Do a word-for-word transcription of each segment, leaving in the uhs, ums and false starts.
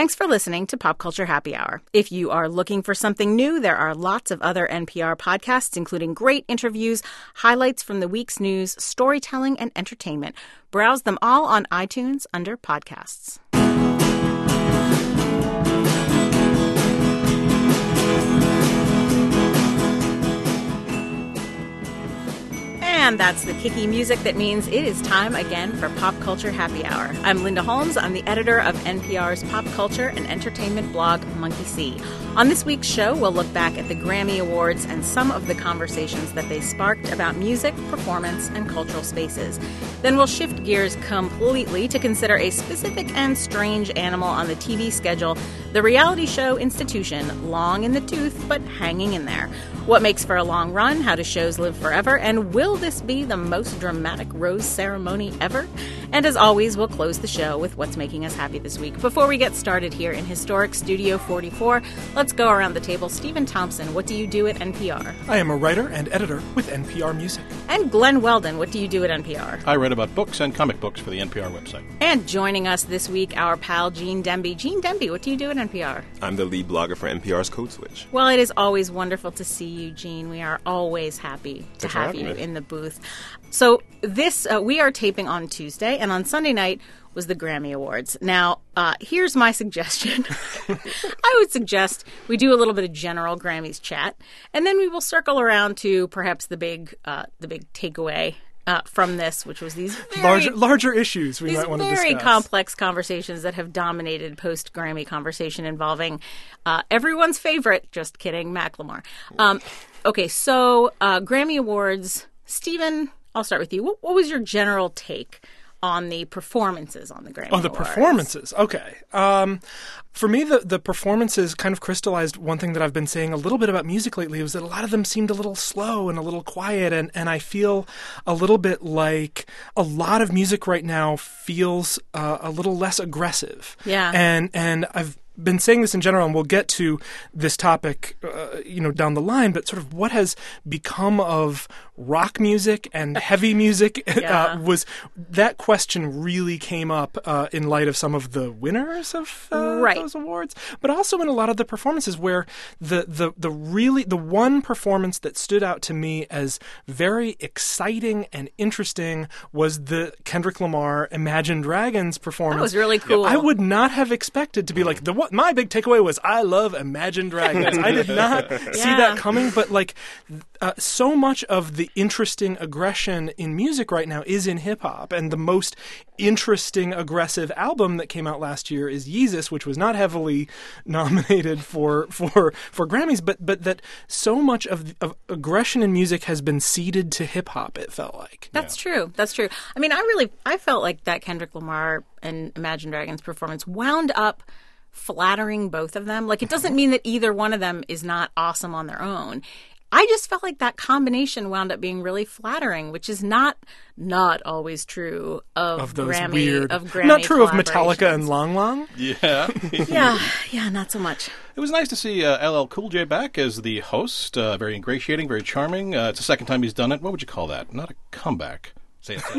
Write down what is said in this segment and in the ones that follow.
Thanks for listening to Pop Culture Happy Hour. If you are looking for something new, there are lots of other N P R podcasts, including great interviews, highlights from the week's news, storytelling, and entertainment. Browse them all on iTunes under podcasts. And that's the kicky music that means it is time again for Pop Culture Happy Hour. I'm Linda Holmes. I'm the editor of N P R's pop culture and entertainment blog, Monkey See. On this week's show, we'll look back at the Grammy Awards and some of the conversations that they sparked about music, performance, and cultural spaces. Then we'll shift gears completely to consider a specific and strange animal on the T V schedule, the reality show Institution, long in the tooth but hanging in there. What makes for a long run, how do shows live forever, and will this be the most dramatic rose ceremony ever? And as always, we'll close the show with what's making us happy this week. Before we get started here in historic Studio forty-four, let's go around the table. Stephen Thompson, what do you do at N P R? I am a writer and editor with N P R Music. And Glenn Weldon, what do you do at N P R? I write about books and comic books for the N P R website. And joining us this week, our pal Gene Demby. Gene Demby, what do you do at N P R? I'm the lead blogger for N P R's Code Switch. Well, it is always wonderful to see you, Gene. We are always happy to Thanks for have having you me. in the booth. So this, uh, we are taping on Tuesday, and on Sunday night was the Grammy Awards. Now, uh, here's my suggestion. I would suggest we do a little bit of general Grammys chat, and then we will circle around to perhaps the big, uh, the big takeaway uh, from this, which was these very, larger, larger issues we these might want to discuss. very complex conversations that have dominated post-Grammy conversation involving uh, everyone's favorite, just kidding, Macklemore. Um, okay, so uh, Grammy Awards. Stephen, I'll start with you. What, what was your general take on the performances on the Grammy Oh, the Awards? performances. Okay. Um, for me, the, the performances kind of crystallized one thing that I've been saying a little bit about music lately, was that a lot of them seemed a little slow and a little quiet, and, and I feel a little bit like a lot of music right now feels uh, a little less aggressive. Yeah. And, and I've been saying this in general, and we'll get to this topic, uh, you know, down the line, but sort of what has become of rock music and heavy music Yeah. uh, was that question really came up uh, in light of some of the winners of uh, Right. those awards, but also in a lot of the performances where the, the, the really, the one performance that stood out to me as very exciting and interesting was the Kendrick Lamar Imagine Dragons performance. That was really cool. I would not have expected to be like, the what my big takeaway was, I love Imagine Dragons. I did not see Yeah. that coming, but like uh, so much of the interesting aggression in music right now is in hip hop, and the most interesting aggressive album that came out last year is Yeezus, which was not heavily nominated for for for Grammys, but but that so much of, of aggression in music has been ceded to hip hop. It felt like. That's true. That's true. I mean, I really, I felt like that Kendrick Lamar and Imagine Dragons performance wound up flattering both of them. Like, it doesn't mean that either one of them is not awesome on their own. I just felt like that combination wound up being really flattering, which is not not always true of, Of those Grammy weird, of Grammy not true of Metallica collaborations. and Long Long. Yeah. Yeah, yeah, not so much. It was nice to see uh, L L Cool J back as the host. Uh, very ingratiating, very charming. Uh, it's the second time he's done it. What would you call that? Not a comeback. Say it.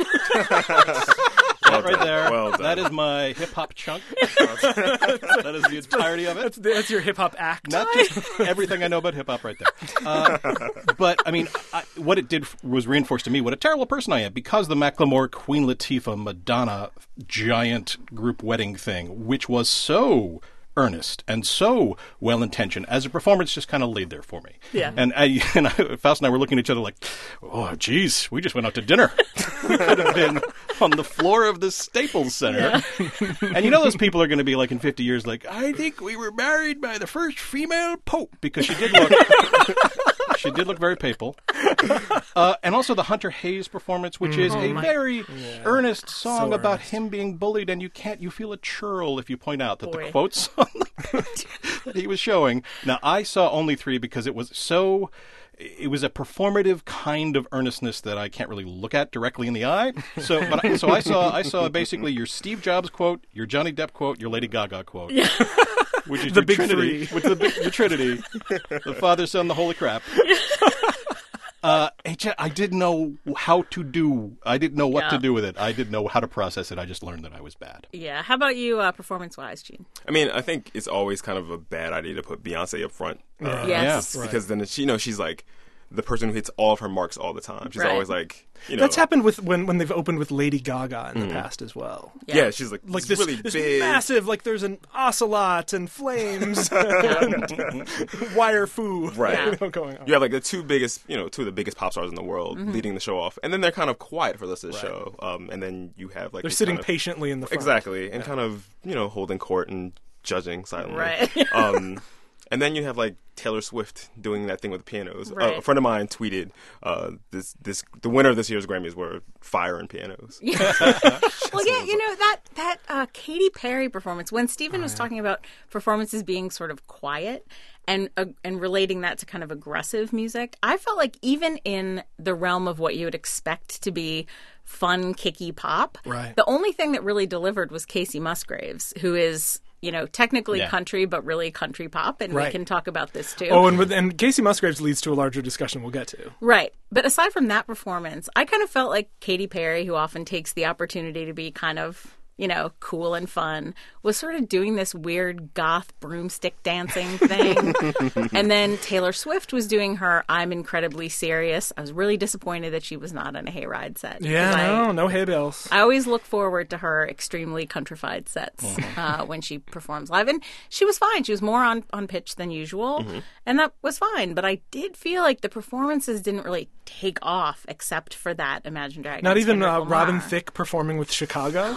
That right there. Well done. That is my hip-hop chunk. That is the entirety of it. That's, that's your hip hop act. Not just everything I know about hip-hop right there. Uh, but, I mean, I, what it did was reinforce to me what a terrible person I am, because the Macklemore, Queen Latifah, Madonna giant group wedding thing, which was so earnest and so well-intentioned, as a performance just kind of laid there for me. Yeah. And, I, and I, Faust and I were looking at each other like, oh, geez, we just went out to dinner. We could have been on the floor of the Staples Center. Yeah. And you know those people are going to be like in fifty years like, I think we were married by the first female pope, because she did look she did look very papal. Uh, and also the Hunter Hayes performance, which is Oh, a my- very earnest song So about earnest. him being bullied, and you can't you feel a churl if you point out that Boy. the quotes on the, that he was showing. Now, I saw only three because it was so it was a performative kind of earnestness that I can't really look at directly in the eye. So, but I, so I saw I saw basically your Steve Jobs quote, your Johnny Depp quote, your Lady Gaga quote, which is The your big Trinity, three. with the big, the Trinity, the Father, Son, the Holy Crap. Uh, it ju- I didn't know how to do. I didn't know what Yeah. to do with it. I didn't know how to process it. I just learned that I was bad. Yeah. How about you, uh, performance-wise, Gene? I mean, I think it's always kind of a bad idea to put Beyonce up front. Uh, Yes. Yeah. Because then it's, you know, she's like the person who hits all of her marks all the time. She's Right. always like, you know. That's happened with when when they've opened with Lady Gaga in the past as well. Yeah, she's like, Like this this, really this big. massive, like there's an ocelot and flames and wire foo Right. you know, going on. You have like the two biggest, you know, two of the biggest pop stars in the world leading the show off, and then they're kind of quiet for the rest of the show. Um, and then you have like They're these sitting kind of- patiently in the front. exactly, and kind of you know holding court and judging silently. Right. um, and then you have like Taylor Swift doing that thing with pianos. Uh, Right. a friend of mine tweeted, uh, "This this the winner of this year's Grammys were fire and pianos." Well, yeah, you know that that uh, Katy Perry performance. When Stephen was talking about performances being sort of quiet and uh, and relating that to kind of aggressive music, I felt like even in the realm of what you would expect to be fun, kicky pop, Right. the only thing that really delivered was Casey Musgraves, who is, you know, technically Yeah. country, but really country pop, and we Right. can talk about this too. Oh, and with, and Casey Musgraves leads to a larger discussion we'll get to. Right. But aside from that performance, I kind of felt like Katy Perry, who often takes the opportunity to be kind of, you know, cool and fun, was sort of doing this weird goth broomstick dancing thing. And then Taylor Swift was doing her I'm Incredibly Serious. I was really disappointed that she was not on a hayride set. Yeah, 'Cause I- no, no hay bales. I always look forward to her extremely countrified sets uh, when she performs live. And she was fine. She was more on, on pitch than usual. And that was fine. But I did feel like the performances didn't really take off except for that Imagine Dragons. Not even Kendrick uh, Robin Lamar. Thicke performing with Chicago.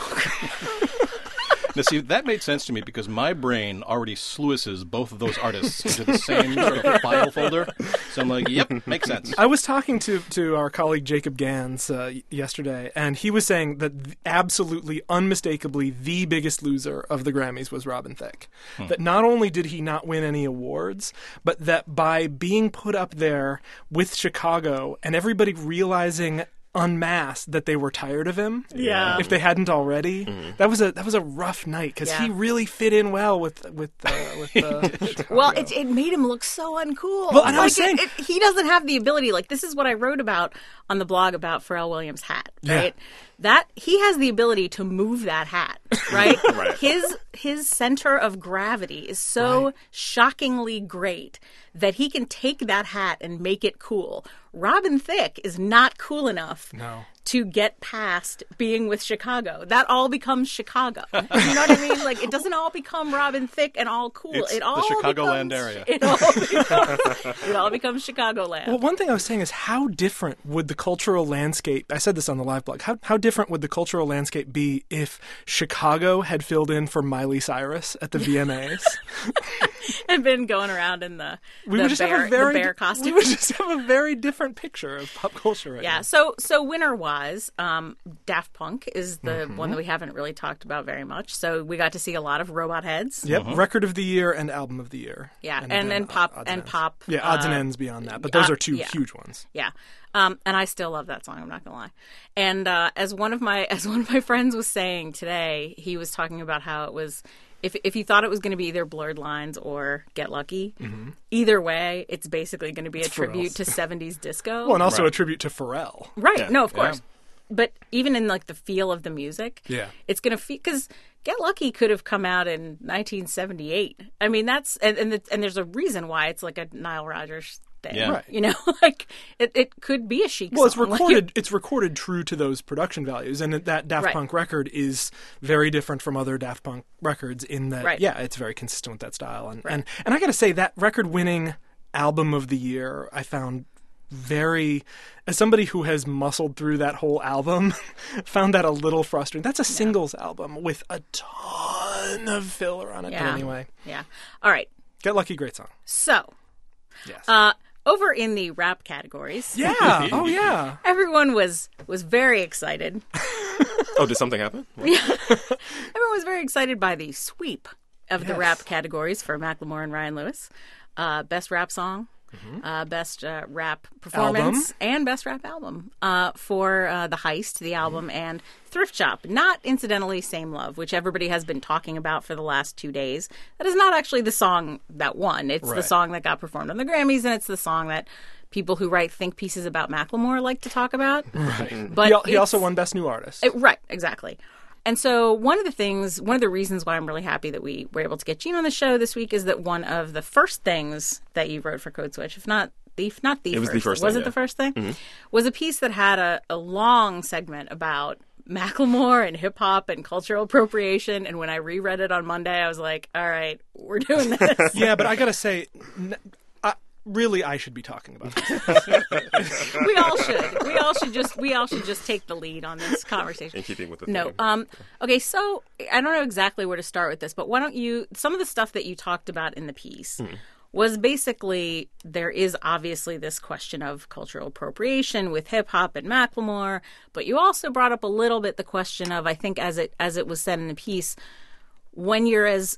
Now, see, that made sense to me because my brain already sluices both of those artists into the same sort of file folder. So I'm like, yep, makes sense. I was talking to, to our colleague Jacob Gans uh, y- yesterday, and he was saying that th- absolutely, unmistakably, the biggest loser of the Grammys was Robin Thicke. That not only did he not win any awards, but that by being put up there with Chicago and everybody realizing en masse that they were tired of him, Yeah. if they hadn't already, that was a that was a rough night because Yeah. he really fit in well with with uh, with uh, Chicago. Well, it, it made him look so uncool. Well, and I like was saying- it, it, he doesn't have the ability. Like, this is what I wrote about on the blog about Pharrell Williams' hat, Yeah. right? That he has the ability to move that hat, right? Right. His his center of gravity is so shockingly great that he can take that hat and make it cool. Robin Thicke is not cool enough No. to get past being with Chicago. That all becomes Chicago. You know what I mean? Like, it doesn't all become Robin Thicke and all cool. It's it the all Chicagoland becomes, area. It all becomes, it all becomes Chicagoland. Well, one thing I was saying is how different would the cultural landscape, I said this on the live blog, how, how different would the cultural landscape be if Chicago had filled in for Miley Cyrus at the V M As? And been going around in the, We the, would just bear, have a very the bear we costume. would just have a very different picture of pop culture right Yeah, now. so so winner wise, um, Daft Punk is the Mm-hmm. one that we haven't really talked about very much. So we got to see a lot of Robot Heads. Yep, record of the year and album of the year. Yeah, and then and pop odds and ends. pop. Yeah, odds and uh, ends beyond that, but those uh, are two yeah. huge ones. Yeah. Um, and I still love that song, I'm not gonna lie. And uh, as one of my as one of my friends was saying today, he was talking about how it was if if you thought it was going to be either Blurred Lines or Get Lucky, either way, it's basically going to be a tribute Pharrell's. to seventies disco. Well, and also Right. a tribute to Pharrell. right? Yeah. No, of Yeah. course. But even in like the feel of the music, Yeah. it's gonna feel because Get Lucky could have come out in nineteen seventy-eight. I mean, that's and and, the, and there's a reason why it's like a Nile Rodgers thing. Yeah. Right. You know, like it, it could be a Chic Well, it's song. Like, recorded. It's recorded true to those production values, and that Daft Right. Punk record is very different from other Daft Punk records in that, Right. yeah, it's very consistent with that style. And and, and I got to say that record-winning album of the year, I found very, as somebody who has muscled through that whole album, found that a little frustrating. That's a singles album with a ton of filler on it. Yeah. But anyway, Yeah. All right. Get Lucky, great song. So, Yes. uh, over in the rap categories, yeah. Oh yeah. everyone was was very excited. Oh, did something happen? Everyone was very excited by the sweep of the Yes. rap categories for Macklemore and Ryan Lewis. Uh, best rap song, uh, best uh, rap performance, and best rap album uh, for uh, The Heist, the album, and Thrift Shop. Not incidentally, Same Love, which everybody has been talking about for the last two days. That is not actually the song that won. It's the Right. song that got performed on the Grammys, and it's the song that people who write think pieces about Macklemore like to talk about. Right. But he, al- he it's- also won Best New Artist. It, right, exactly. And so one of the things, one of the reasons why I'm really happy that we were able to get Gene on the show this week is that one of the first things that you wrote for Code Switch, if not the, if not the It was first, the first was thing, it yeah. the first thing? Mm-hmm. Was a piece that had a, a long segment about Macklemore and hip hop and cultural appropriation. And when I reread it on Monday, I was like, all right, we're doing this. Yeah, but I gotta say, n- I, really, I should be talking about this. We all should. We all should just we all should just take the lead on this conversation. In keeping with the No. theme. Um okay, so I don't know exactly where to start with this, but why don't you some of the stuff that you talked about in the piece Mm-hmm. was basically there is obviously this question of cultural appropriation with hip hop and Macklemore, but you also brought up a little bit the question of, I think as it as it was said in the piece, when you're as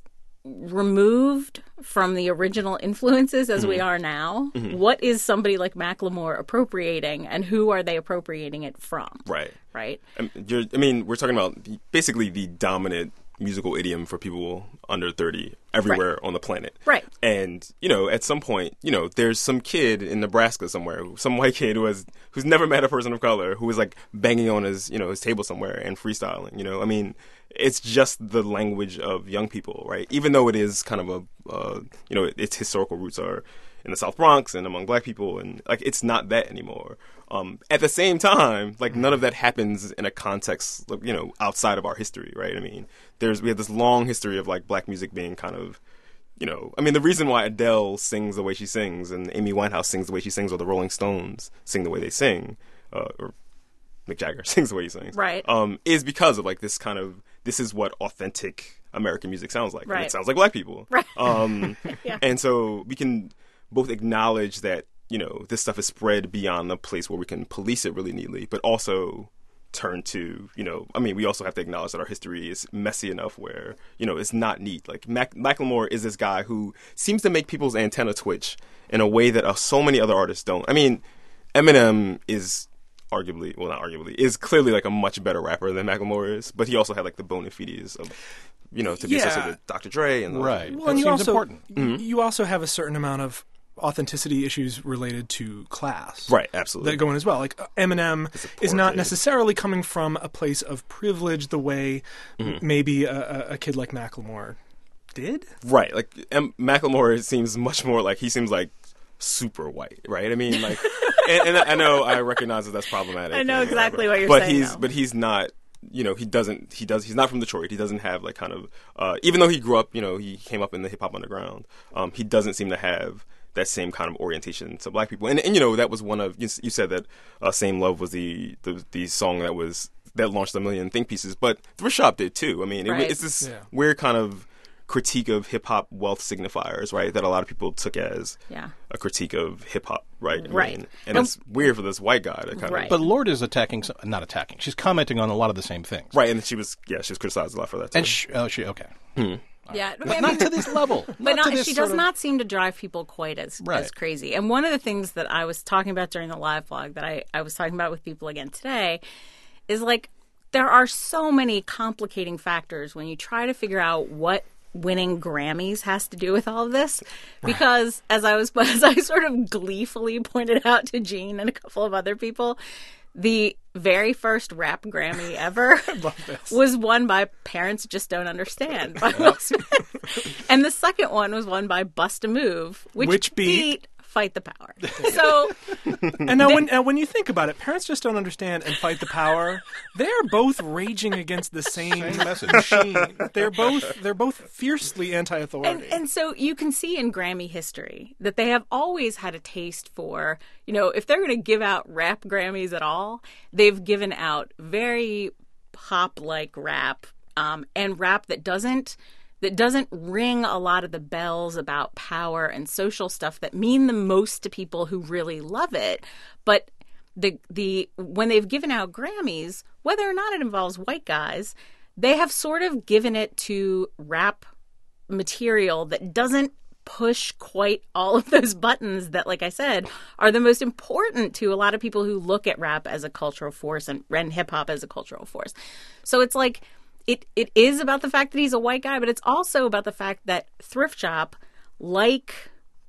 removed from the original influences as we are now, what is somebody like Macklemore appropriating, and who are they appropriating it from? Right. Right? Um, you're, I mean, we're talking about the, basically the dominant musical idiom for people under thirty everywhere on the planet. Right. And, you know, at some point, you know, there's some kid in Nebraska somewhere, some white kid who has, who's never met a person of color, who is like banging on his, you know, his table somewhere and freestyling, you know? I mean, it's just the language of young people, right? Even though it is kind of a, uh, you know, its historical roots are in the South Bronx and among black people, and like it's not that anymore. Um, at the same time, like none of that happens in a context, you know, outside of our history, right? I mean, there's we have this long history of like black music being kind of, you know, I mean, the reason why Adele sings the way she sings and Amy Winehouse sings the way she sings, or the Rolling Stones sing the way they sing, uh, or Mick Jagger sings the way he sings, Right. Um, is because of like this kind of this is what authentic American music sounds like. And Right. it sounds like black people, Right. Um, Yeah. and so we can both acknowledge that, you know, this stuff is spread beyond the place where we can police it really neatly, but also turn to, you know, I mean, we also have to acknowledge that our history is messy enough where, you know, it's not neat. Like, Mac- Macklemore is this guy who seems to make people's antenna twitch in a way that uh, so many other artists don't. I mean, Eminem is arguably, well, not arguably, is clearly like a much better rapper than Macklemore is, but he also had like the bona fides of, you know, to be Yeah. associated with Doctor Dre and Right. Well, That and you seems also important. y- you also have a certain amount of authenticity issues related to class, Right, absolutely. that go in as well. Like uh, Eminem It's a is poor not kid. necessarily coming from a place of privilege the way Mm-hmm. m- maybe a, a, a kid like Macklemore did. Right, like M- Macklemore seems much more like he seems like super white, right? I mean, like, and, and I know I recognize that that's problematic. I know and exactly whatever. what you're but saying, he's though. but he's not. You know, he doesn't. He does. He's not from Detroit. He doesn't have like kind of. Uh, even though he grew up, you know, he came up in the hip hop underground. Um, he doesn't seem to have that same kind of orientation to black people. And, and you know, that was one of you, you said that uh, "Same Love" was the, the the song that was that launched a million think pieces, but Thrift Shop did too. I mean, it, Right. it's this Yeah. weird kind of critique of hip hop wealth signifiers, right? That a lot of people took as Yeah. a critique of hip hop, right? I Right. mean, and And- it's weird for this white guy to kind Right. of But Lorde is attacking, some- not attacking. She's commenting on a lot of the same things. right. And she was yeah, she was criticized a lot for that too. And sh- oh, she okay, Yeah. but I mean, not to this level. But not not, to this she sort does of- not seem to drive people quite as Right. as crazy. And one of the things that I was talking about during the live blog that I, I was talking about with people again today is like there are so many complicating factors when you try to figure out what winning Grammys has to do with all of this. Because as I was as I sort of gleefully pointed out to Gene and a couple of other people, the very first rap Grammy ever was won by Parents Just Don't Understand by Will Smith. And the second one was won by Bust a Move, which, Which beat- Fight the Power. So And now, when now when you think about it, Parents Just Don't Understand and Fight the Power, they're both raging against the same, Same message. machine. They're both they're both fiercely anti-authority. And, and so you can see in Grammy history that they have always had a taste for, you know, if they're going to give out rap Grammys at all, they've given out very pop-like rap um, and rap that doesn't that doesn't ring a lot of the bells about power and social stuff that mean the most to people who really love it. But the the when they've given out Grammys, whether or not it involves white guys, they have sort of given it to rap material that doesn't push quite all of those buttons that, like I said, are the most important to a lot of people who look at rap as a cultural force and, and hip hop as a cultural force. So it's like it it is about the fact that he's a white guy, but it's also about the fact that Thrift Shop, like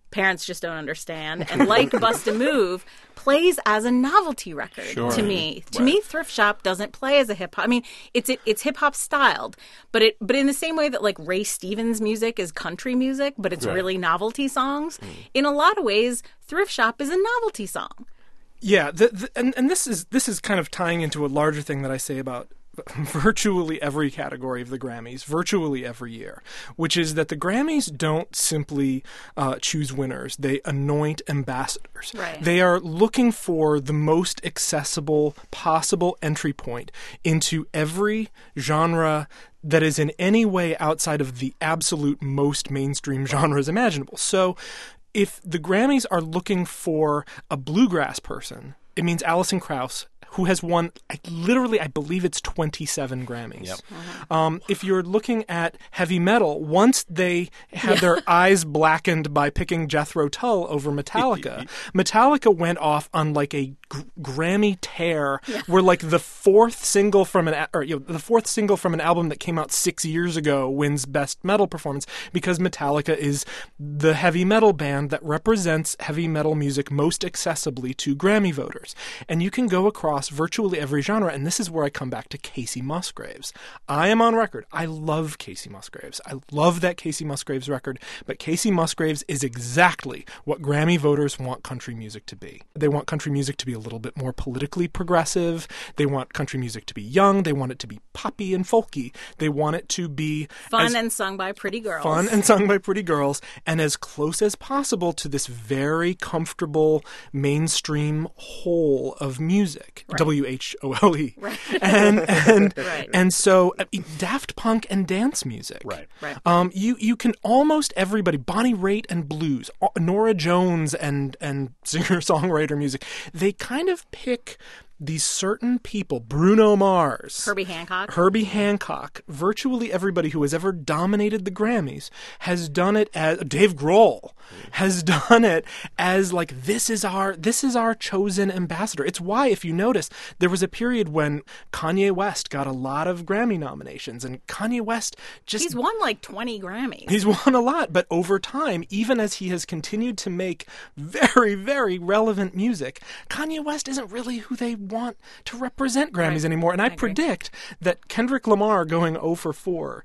parents just don't understand. And like Bust a Move, plays as a novelty record Sure. to me. To Right. me, Thrift Shop doesn't play as a hip hop. I mean, it's it, it's hip hop styled, but it but in the same way that like Ray Stevens music is country music, but it's Right. really novelty songs. In a lot of ways, Thrift Shop is a novelty song. Yeah, the, the, and and this is this is kind of tying into a larger thing that I say about virtually every category of the Grammys, virtually every year, which is that the Grammys don't simply uh, choose winners; they anoint ambassadors. Right. They are looking for the most accessible possible entry point into every genre that is in any way outside of the absolute most mainstream genres imaginable. So, if the Grammys are looking for a bluegrass person, it means Alison Krauss, who has won, I, literally, I believe it's twenty-seven Grammys. Yep. Um, if you're looking at heavy metal, once they had their eyes blackened by picking Jethro Tull over Metallica, Metallica went off on like a gr- Grammy tear, where like the fourth single from an a- or you know, the fourth single from an album that came out six years ago wins Best Metal Performance because Metallica is the heavy metal band that represents heavy metal music most accessibly to Grammy voters. And you can go across virtually every genre, and this is where I come back to Casey Musgraves. I am on record. I love Casey Musgraves. I love that Casey Musgraves record, but Casey Musgraves is exactly what Grammy voters want country music to be. They want country music to be a little bit more politically progressive. They want country music to be young. They want it to be poppy and folky. They want it to be Fun as and sung by pretty girls. fun and sung by pretty girls, and as close as possible to this very comfortable mainstream whole of music. W H O L E. Right. And and Right. and so uh, Daft Punk and dance music. Right. Right. Um, you you can almost everybody, Bonnie Raitt and blues, uh, Nora Jones and and singer songwriter music. They kind of pick these certain people, Bruno Mars, Herbie Hancock. Herbie Hancock, virtually everybody who has ever dominated the Grammys has done it as Dave Grohl has done it as like this is our this is our chosen ambassador. It's why, if you notice, there was a period when Kanye West got a lot of Grammy nominations, and Kanye West just He's won like twenty Grammys. He's won a lot, but over time, even as he has continued to make very, very relevant music, Kanye West isn't really who they want to represent Grammys Right. anymore. And I, I agree. predict that Kendrick Lamar going oh for four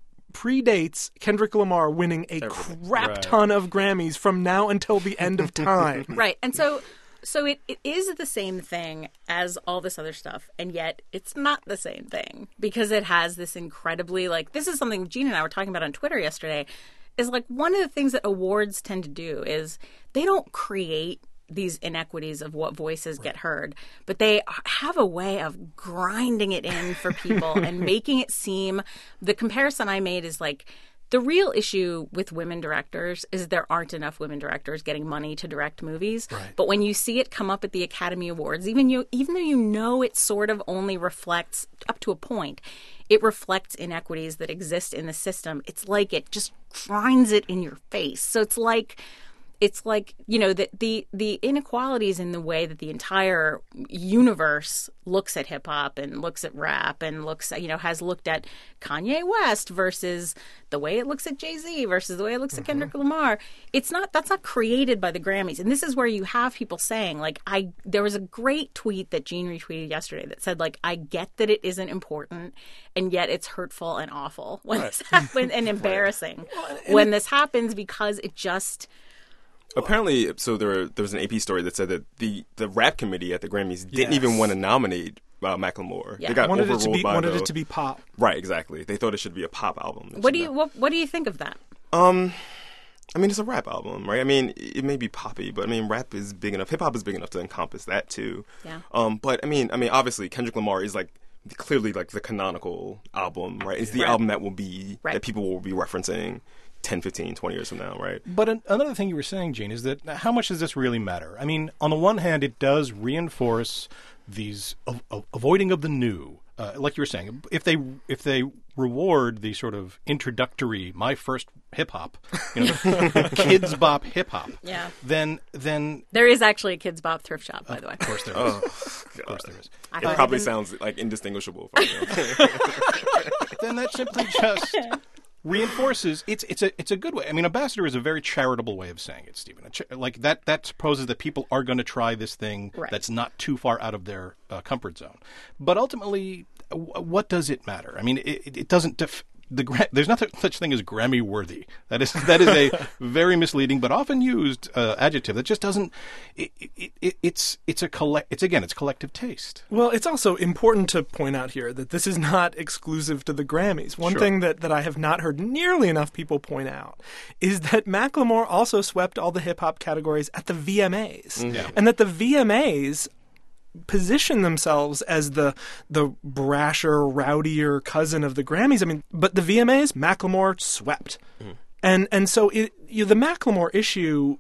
predates Kendrick Lamar winning a crap Right. ton of Grammys from now until the end of time. Right. And so so it, it is the same thing as all this other stuff, and yet it's not the same thing because it has this incredibly, like, this is something Gene and I were talking about on Twitter yesterday, is like one of the things that awards tend to do is they don't create these inequities of what voices get heard, but they have a way of grinding it in for people and making it seem, the comparison I made is like, the real issue with women directors is there aren't enough women directors getting money to direct movies. Right. But when you see it come up at the Academy Awards, even you, even though you know it sort of only reflects up to a point, it reflects inequities that exist in the system. It's like it just grinds it in your face. So it's like it's like, you know, the, the the inequalities in the way that the entire universe looks at hip hop and looks at rap and looks at, you know, has looked at Kanye West versus the way it looks at Jay-Z versus the way it looks at Kendrick Lamar. It's not, that's not created by the Grammys. And this is where you have people saying, like, I, there was a great tweet that Gene retweeted yesterday that said, like, I get that it isn't important and yet it's hurtful and awful when this happens and embarrassing when this happens because it just... Apparently, so there there was an A P story that said that the, the rap committee at the Grammys didn't Yes. even want to nominate uh, Macklemore. Yeah. They got wanted it overruled to be by wanted the it to be pop. right. Exactly. They thought it should be a pop album. What do you what, what do you think of that? Um, I mean, it's a rap album, right? I mean, it may be poppy, but I mean, rap is big enough. Hip hop is big enough to encompass that too. Yeah. Um, but I mean, I mean, obviously, Kendrick Lamar is like clearly like the canonical album, right? It's the Right. album that will be Right. that people will be referencing ten, fifteen, twenty years from now, right? But an- another thing you were saying, Gene, is that how much does this really matter? I mean, on the one hand, it does reinforce these av- av- avoiding of the new. Uh, like you were saying, if they if they reward the sort of introductory, my first hip hop, you know, kids bop hip hop, Yeah. then then There is actually a Kids Bop thrift shop, by the way. of course there is, Oh, of course there is. I it haven't probably even- sounds like indistinguishable. From you. Then that simply just reinforces it's it's a it's a good way. I mean, ambassador is a very charitable way of saying it, Stephen. A cha- like that that supposes that people are going to try this thing Right. that's not too far out of their uh, comfort zone. But ultimately, w- what does it matter? I mean, it, it, it doesn't. Def- the gra- there's not such thing as Grammy worthy. That is that is a very misleading but often used uh, adjective that just doesn't. It, it, it, it's it's a collect. It's again, it's collective taste. Well, it's also important to point out here that this is not exclusive to the Grammys. One Sure. thing that, that I have not heard nearly enough people point out is that Macklemore also swept all the hip-hop categories at the V M As. Yeah. And that the V M As position themselves as the the brasher, rowdier cousin of the Grammys. I mean, but the V M As, Macklemore swept. And and so it, you know, the Macklemore issue,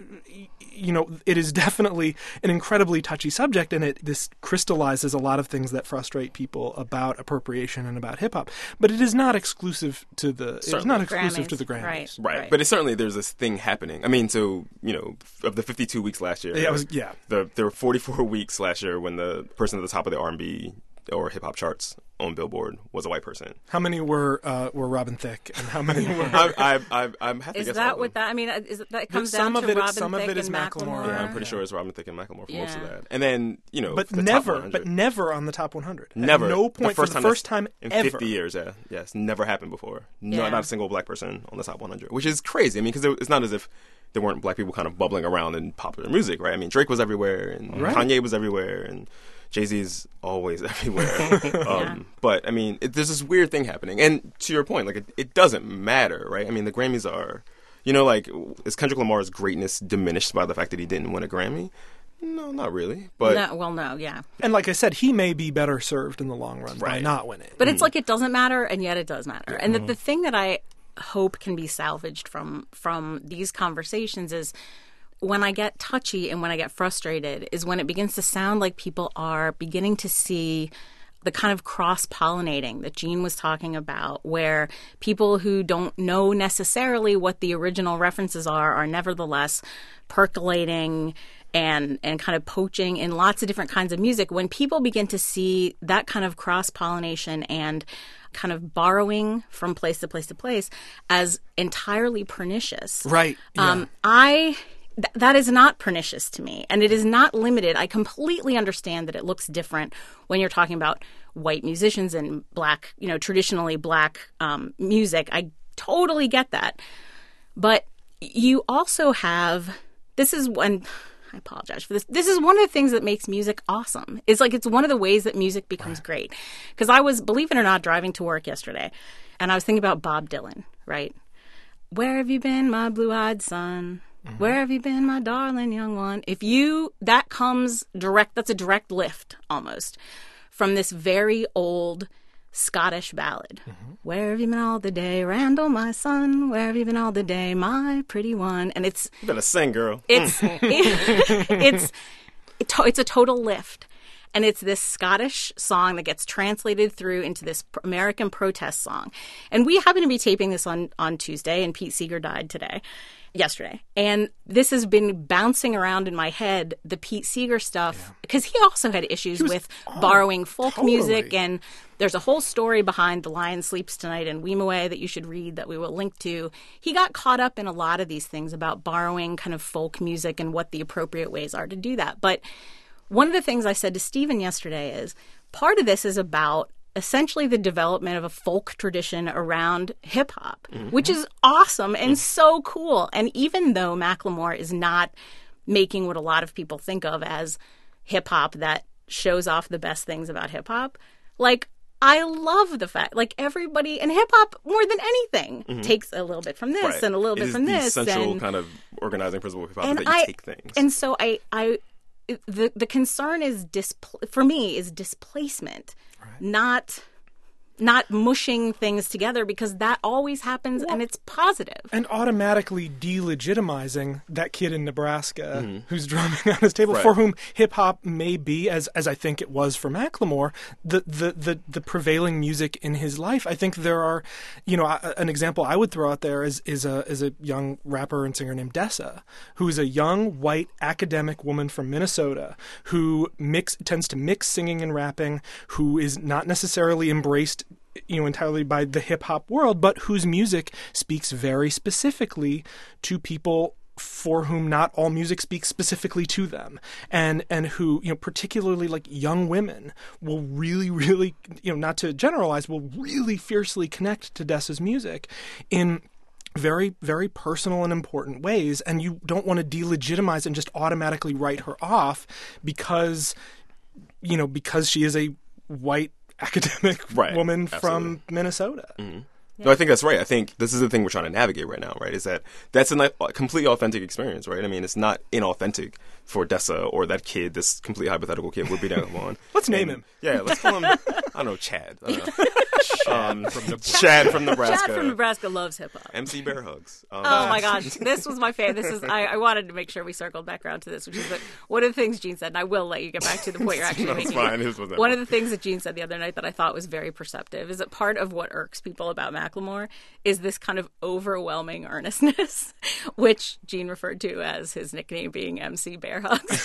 you know, it is definitely an incredibly touchy subject, and it this crystallizes a lot of things that frustrate people about appropriation and about hip hop. But it is not exclusive to the. It's Certainly. not exclusive Grammys, to the Grammys. right. Right. But it's certainly there's this thing happening. I mean, so, you know, of the fifty-two weeks last year, Yeah, it was, yeah. the, there were forty-four weeks last year when the person at the top of the R and B or hip hop charts on Billboard was a white person. How many were uh, were Robin Thicke, and how many were? I, I, I, I'm have to Is guess that all what of them. that? I mean, is it, that comes Some down of to it- Robin some of Thicke it is and Macklemore. Yeah, I'm pretty sure it's Robin Thicke and Macklemore for most of Yeah. that. And then, you know, But for the never, top but one hundred. never on the top one hundred. Never. At no point the first for the time first time in ever. fifty years, yeah. Yes, never happened before. No, Yeah. not a single black person on the top one hundred, which is crazy. I mean, because it's not as if there weren't black people kind of bubbling around in popular music, right? I mean, Drake was everywhere, and Right. Kanye was everywhere, and Jay-Z's always everywhere. um, Yeah. But, I mean, it, there's this weird thing happening. And to your point, like, it, it doesn't matter, right? I mean, the Grammys are, you know, like, is Kendrick Lamar's greatness diminished by the fact that he didn't win a Grammy? No, not really. But No, well, no, yeah. And like I said, he may be better served in the long run by Right. not winning. But it's like it doesn't matter, and yet it does matter. And the, the thing that I hope can be salvaged from from these conversations is when I get touchy and when I get frustrated is when it begins to sound like people are beginning to see the kind of cross-pollinating that Jean was talking about, where people who don't know necessarily what the original references are are nevertheless percolating and and kind of poaching in lots of different kinds of music. When people begin to see that kind of cross-pollination and kind of borrowing from place to place to place as entirely pernicious, Right. Yeah. um, I th- that is not pernicious to me, and it is not limited. I completely understand that it looks different when you're talking about white musicians and black, you know, traditionally black um, music. I totally get that, but you also have this is when. I apologize for this. This is one of the things that makes music awesome. It's like it's one of the ways that music becomes great. Because I was, believe it or not, driving to work yesterday, and I was thinking about Bob Dylan, right? Where have you been, my blue-eyed son? Mm-hmm. Where have you been, my darling young one? If you, that comes direct, that's a direct lift almost from this very old Scottish ballad. Mm-hmm. Where have you been all the day, Randall, my son? Where have you been all the day, my pretty one? And it's you better sing, girl. it's it, it's it to, it's a total lift, and it's this Scottish song that gets translated through into this American protest song. And we happen to be taping this on on Tuesday, and Pete Seeger died today. Yesterday. And this has been bouncing around in my head, the Pete Seeger stuff, because he also had issues with borrowing folk totally. music. And there's a whole story behind The Lion Sleeps Tonight and Weemaway that you should read that we will link to. He got caught up in a lot of these things about borrowing kind of folk music and what the appropriate ways are to do that. But one of the things I said to Stephen yesterday is part of this is about essentially the development of a folk tradition around hip hop, mm-hmm. which is awesome and mm-hmm. so cool. And even though Macklemore is not making what a lot of people think of as hip hop that shows off the best things about hip hop, like I love the fact, like everybody in hip hop more than anything mm-hmm. takes a little bit from this right. and a little it bit is from the this. Central and, kind of organizing principle of hip hop and is that you I, take things. And so I, I, the the concern is displ- for me is displacement. Right. Not not mushing things together, because that always happens well, and it's positive. And automatically delegitimizing that kid in Nebraska mm-hmm. who's drumming on his table, right. for whom hip-hop may be, as as I think it was for Macklemore, the, the, the, the prevailing music in his life. I think there are, you know, an example I would throw out there is, is, a, is a young rapper and singer named Dessa, who is a young, white, academic woman from Minnesota who mix tends to mix singing and rapping, who is not necessarily embraced you know, entirely by the hip hop world, but whose music speaks very specifically to people for whom not all music speaks specifically to them, and and who, you know, particularly like young women will really, really, you know, not to generalize, will really fiercely connect to Dessa's music in very, very personal and important ways, and you don't want to delegitimize and just automatically write her off because, you know, because she is a white academic right. woman Absolutely. from Minnesota. Mm-hmm. No, I think that's right. I think this is the thing we're trying to navigate right now, right? Is that that's a completely authentic experience, right? I mean, it's not inauthentic for Dessa or that kid, this completely hypothetical kid we're beating up on. Let's name and, him. Yeah, let's call him, I don't know, Chad. I don't know. Um, from Nebraska. Chad from Nebraska. Chad from Nebraska loves hip hop. M C Bear Hugs. Um, Oh my gosh, this was my favorite. This is I, I wanted to make sure we circled back around to this, which is that one of the things Gene said, and I will let you get back to the point you're actually no, making. it's fine. This wasn't One of the things that Gene said the other night that I thought was very perceptive is that part of what irks people about Macklemore is this kind of overwhelming earnestness, which Gene referred to as his nickname being M C Bear Hugs,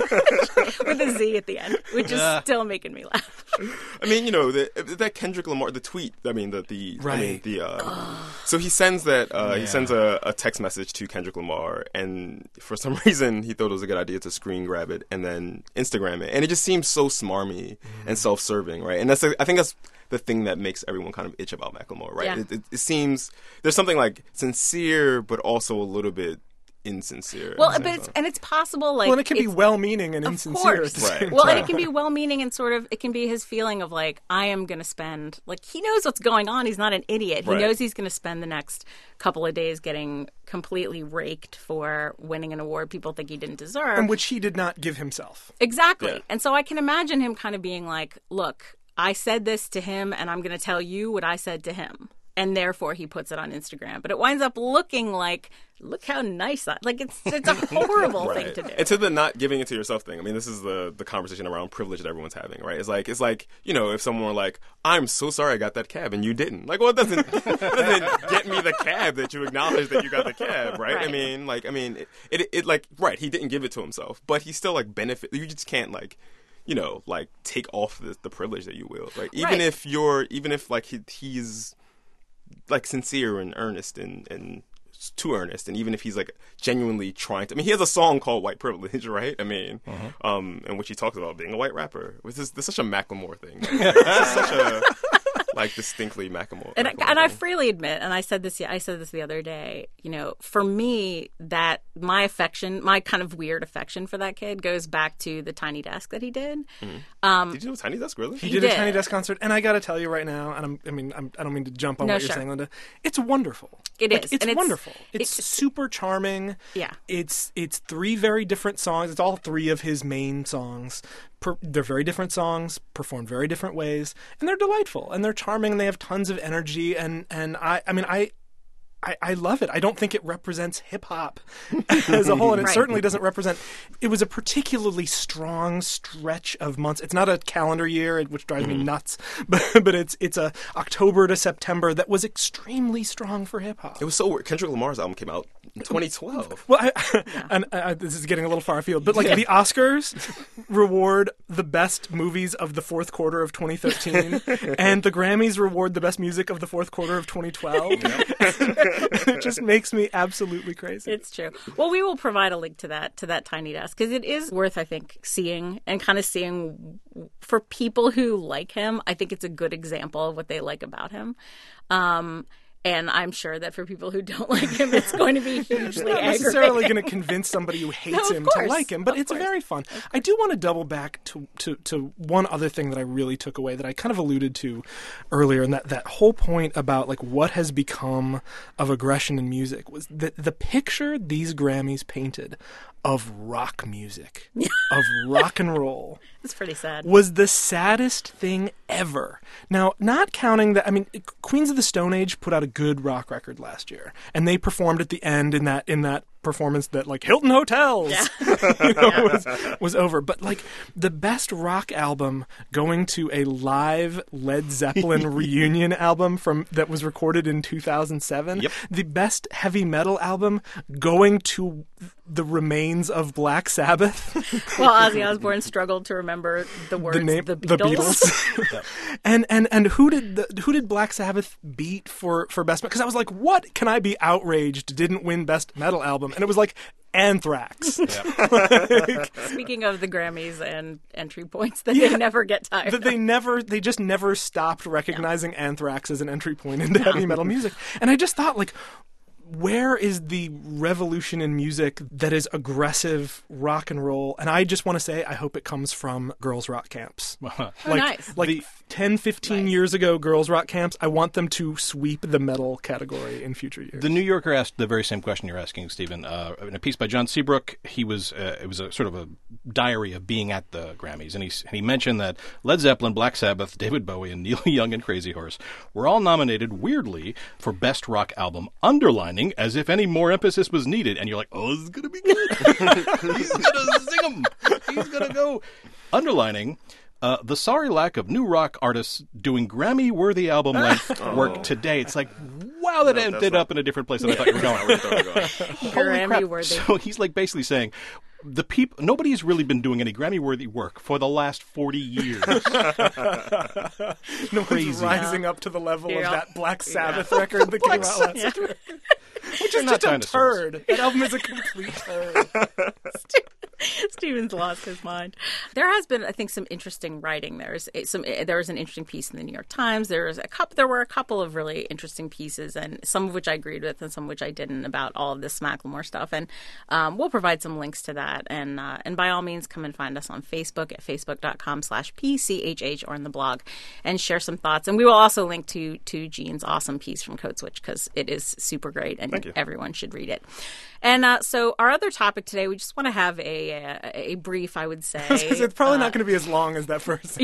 with a Z at the end, which is Yeah. still making me laugh. I mean, you know, the, that Kendrick Lamar, the tweet, I mean, the, the, Right. I mean, the, uh, so he sends that, uh, Yeah. he sends a, a text message to Kendrick Lamar, and for some reason, he thought it was a good idea to screen grab it and then Instagram it. And it just seems so smarmy and self-serving, right? And that's, a, I think that's the thing that makes everyone kind of itch about Macklemore, right? Yeah. It, it, it seems, there's something like sincere, but also a little bit insincere. Well, at the but same it's time. and it's possible, like, Well, and it can be it's- well-meaning and Of insincere course. at the Right. same Well, time. and it can be well-meaning and sort of, it can be his feeling of like, I am going to spend, like, he knows what's going on. He's not an idiot. He Right. knows he's going to spend the next couple of days getting completely raked for winning an award people think he didn't deserve. And which he did not give himself. Exactly. Yeah. And so I can imagine him kind of being like, look, I said this to him and I'm going to tell you what I said to him. And therefore he puts it on Instagram. But it winds up looking like, look how nice I, like it's it's a horrible thing to do. And to the not giving it to yourself thing. I mean, this is the the conversation around privilege that everyone's having, right? It's like it's like you know, if someone were like, "I'm so sorry I got that cab and you didn't," like, well, it doesn't it doesn't get me the cab that you acknowledge that you got the cab, right? Right. I mean, like, I mean, it, it it like right, he didn't give it to himself, but he still like benefit. You just can't like. You know, like take off the, the privilege that you will. Like even Right. if you're, even if like he, he's like sincere and earnest and and too earnest, and even if he's like genuinely trying to. I mean, he has a song called "White Privilege," right? I mean, Uh-huh. um, in which he talks about being a white rapper. Which is this is such a Macklemore thing. Like, this is such a like distinctly Macklemore. And I, Macklemore and I thing. freely admit, and I said this, I said this the other day. You know, for me, that my affection, my kind of weird affection for that kid, goes back to the Tiny Desk that he did. Um, Did you know Tiny Desk really? He, He did, did. a Tiny Desk concert, and I got to tell you right now, and I'm, I mean, I'm, I don't mean to jump on No, what you're sure. saying, Linda. It's wonderful. It Like, is, It's and it's- wonderful. It's, it's- super charming. Yeah. It's it's three very different songs. It's all three of his main songs. Per, they're very different songs, performed very different ways, and they're delightful and they're charming and they have tons of energy. And and I, I mean, I. I, I love it. I don't think it represents hip hop as a whole, and it Right. certainly doesn't represent. It was a particularly strong stretch of months. It's not a calendar year, which drives me nuts, but but it's it's a October to September that was extremely strong for hip hop. It was so weird. Kendrick Lamar's album came out in twenty twelve. Well, I, and uh, this is getting a little far afield, but like the Oscars reward the best movies of the fourth quarter of twenty thirteen, and the Grammys reward the best music of the fourth quarter of twenty twelve. It just makes me absolutely crazy. It's true. Well, we will provide a link to that to that Tiny Desk because it is worth, I think, seeing and kind of seeing for people who like him. I think it's a good example of what they like about him. Um, and I'm sure that for people who don't like him, it's going to be hugely Not necessarily aggravating. going to convince somebody who hates No, of him to course. like him, but Of it's course. very fun. I do want to double back to, to, to one other thing that I really took away that I kind of alluded to earlier, and that, that whole point about like what has become of aggression in music was that the picture these Grammys painted of rock music, of rock and roll, It's pretty sad. was the saddest thing ever. Now, not counting that, I mean, Queens of the Stone Age put out a good rock record last year, and they performed at the end in that in that performance that like Hilton Hotels Yeah. you know, was, was over. But like the best rock album going to a live Led Zeppelin reunion album from that was recorded in two thousand seven. Yep. The best heavy metal album going to the remains of Black Sabbath. While Ozzy Osbourne struggled to remember the words the name the Beatles. Beatles. and and and who did the, who did Black Sabbath beat for for best? Because I was like, what can I be outraged didn't win best metal album? And it was like Anthrax. Speaking of the Grammys and entry points that Yeah. they never get tired that they of. never they just never stopped recognizing Anthrax as an entry point into heavy metal music. And I just thought, like, where is the revolution in music that is aggressive rock and roll? And I just want to say I hope it comes from girls rock camps. Oh, like nice. like The- ten, fifteen Nice. years ago, girls rock camps, I want them to sweep the metal category in future years. The New Yorker asked the very same question you're asking, Stephen. Uh, in a piece by John Seabrook, he was uh, it was a sort of a diary of being at the Grammys, and he and he mentioned that Led Zeppelin, Black Sabbath, David Bowie, and Neil Young and Crazy Horse were all nominated weirdly for Best Rock Album, underlining as if any more emphasis was needed. And you're like, oh, this is gonna be good. He's gonna sing 'em. He's gonna go, underlining. Uh, the sorry lack of new rock artists doing Grammy-worthy album-length work today. It's like, wow, that ended that's up in a different place than I thought you were going. Where you thought you were going. Holy Grammy crap. worthy. So he's like basically saying, the peop- nobody's really been doing any Grammy-worthy work for the last forty years. no crazy. one's rising up to the level Yeah. of that Black Sabbath record that came out last Yeah. year. Which They're is not just a dinosaurs. turd. That album is a complete turd. Steven's lost his mind. There has been, I think, some interesting writing. There's some. There was an interesting piece in the New York Times. There was a couple. There were a couple of really interesting pieces, and some of which I agreed with, and some of which I didn't, about all of this Macklemore stuff. And um, we'll provide some links to that. And uh, and by all means, come and find us on Facebook at facebook dot com slash p c h h or in the blog, and share some thoughts. And we will also link to to Gene's awesome piece from Code Switch, because it is super great, and you. everyone should read it. And uh, so our other topic today, we just want to have a a, a brief, I would say, It's probably uh, not going to be as long as that first.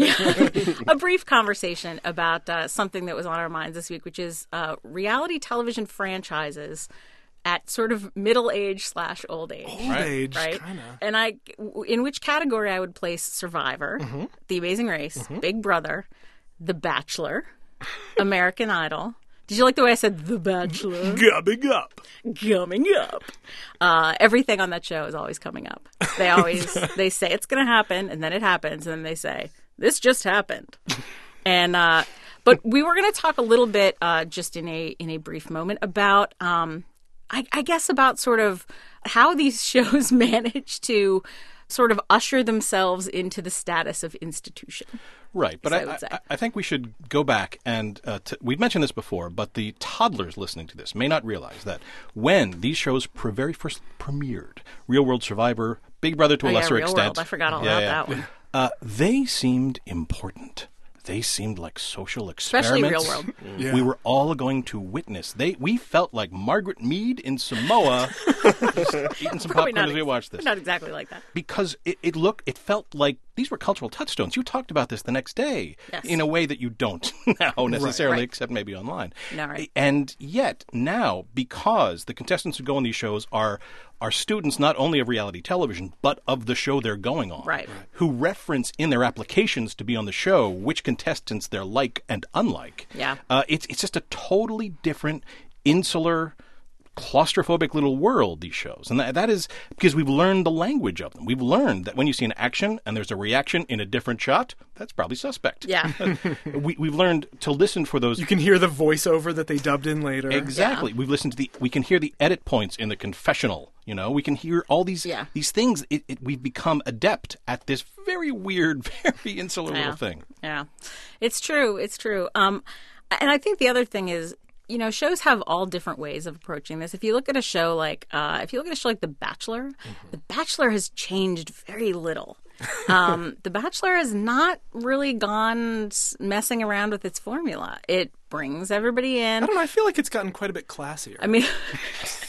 a brief conversation about uh, something that was on our minds this week, which is uh, reality television franchises at sort of middle age slash old age. Old age, Right, kind of. and I, in which category I would place Survivor, Mm-hmm. The Amazing Race, Big Brother, The Bachelor, American Idol. Did you like the way I said The Bachelor? Gubbing up. Coming up. Uh, everything on that show is always coming up. They always they say it's going to happen, and then it happens, and then they say this just happened. And uh, but we were going to talk a little bit, uh, just in a in a brief moment, about um, I, I guess about sort of how these shows manage to sort of usher themselves into the status of institution. Right, but I I, would say. I, I think we should go back and uh, t- we've mentioned this before, but the toddlers listening to this may not realize that when these shows pre- very first premiered, Real World Survivor, Big Brother to Oh, a yeah, lesser Real extent, World. I forgot all Yeah, about yeah. that one. Uh, they seemed important. They seemed like social Especially experiments. Real World. Yeah. We were all going to witness. They we felt like Margaret Mead in Samoa, just eating some Probably popcorn not as we ex- watched this. Not exactly like that. Because it, it looked, it felt like these were cultural touchstones. You talked about this the next day Yes. in a way that you don't now necessarily, Right. except maybe online. No, right. And yet now, because the contestants who go on these shows are are students not only of reality television but of the show they're going on, Right. Right. who reference in their applications to be on the show which contestants they're like and unlike. Yeah. uh, it's it's just a totally different, insular, claustrophobic little world, these shows. And that, that is because we've learned the language of them. We've learned that when you see an action and there's a reaction in a different shot, that's probably suspect. Yeah. we, we've learned to listen for those. You can hear the voiceover that they dubbed in later. Exactly. We've listened to the, we can hear the edit points in the confessional, you know, we can hear all these, Yeah. these things. It, it, we've become adept at this very weird, very insular Yeah. little thing. Yeah, it's true. It's true. Um, and I think the other thing is, you know, shows have all different ways of approaching this. If you look at a show like, uh, if you look at a show like The Bachelor, Mm-hmm. The Bachelor has changed very little. Um, the Bachelor has not really gone s- messing around with its formula. It brings everybody in. I don't know. I feel like it's gotten quite a bit classier. I mean,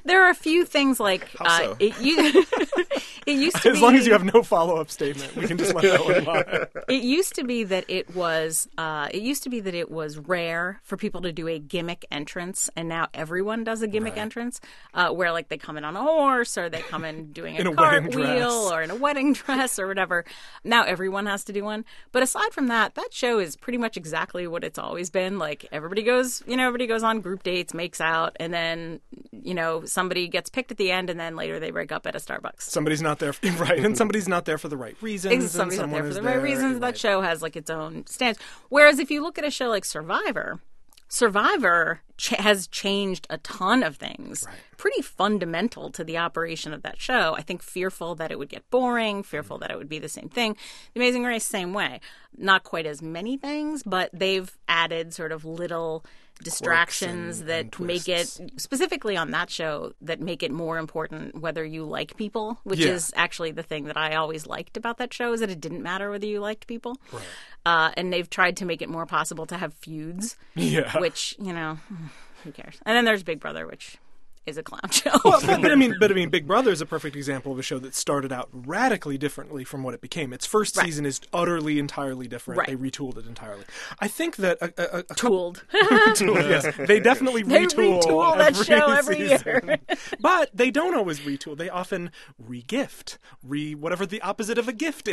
There are a few things like How uh, so? it, you, it used to As be, long as you have no follow-up statement, we can just let that one lie. It used to be that it was uh, it used to be that it was rare for people to do a gimmick entrance, and now everyone does a gimmick Right. entrance, uh, where like they come in on a horse or they come in doing a, In a wedding cartwheel dress. or in a wedding dress or whatever. Now everyone has to do one. But aside from that, that show is pretty much exactly what it's always been. Like everybody goes, you know, everybody goes on group dates, makes out, and then you know somebody gets picked at the end, and then later they break up at a Starbucks. Somebody's not there, right, and somebody's not there for the right reasons. and Somebody's not someone there for is the right there, reasons. That right. show has like its own stance. Whereas if you look at a show like Survivor, Survivor ch- has changed a ton of things, pretty fundamental to the operation of that show. I think fearful that it would get boring, fearful that it would be the same thing. The Amazing Race, same way. Not quite as many things, but they've added sort of little distractions and- that and make it, twists. specifically on that show, that make it more important whether you like people, which Yeah. is actually the thing that I always liked about that show, is that it didn't matter whether you liked people. Right. Uh, and they've tried to make it more possible to have feuds, Yeah. which, you know, who cares? And then there's Big Brother, which is a clown show. Well, but, but I mean, but I mean, Big Brother is a perfect example of a show that started out radically differently from what it became. Its first Right. season is utterly, entirely different. Right. They retooled it entirely. I think that a, a, a, a Tooled. Tool, yes, they definitely They retool, retool that every show every season. year. But they don't always retool. They often re-gift, re whatever the opposite of a gift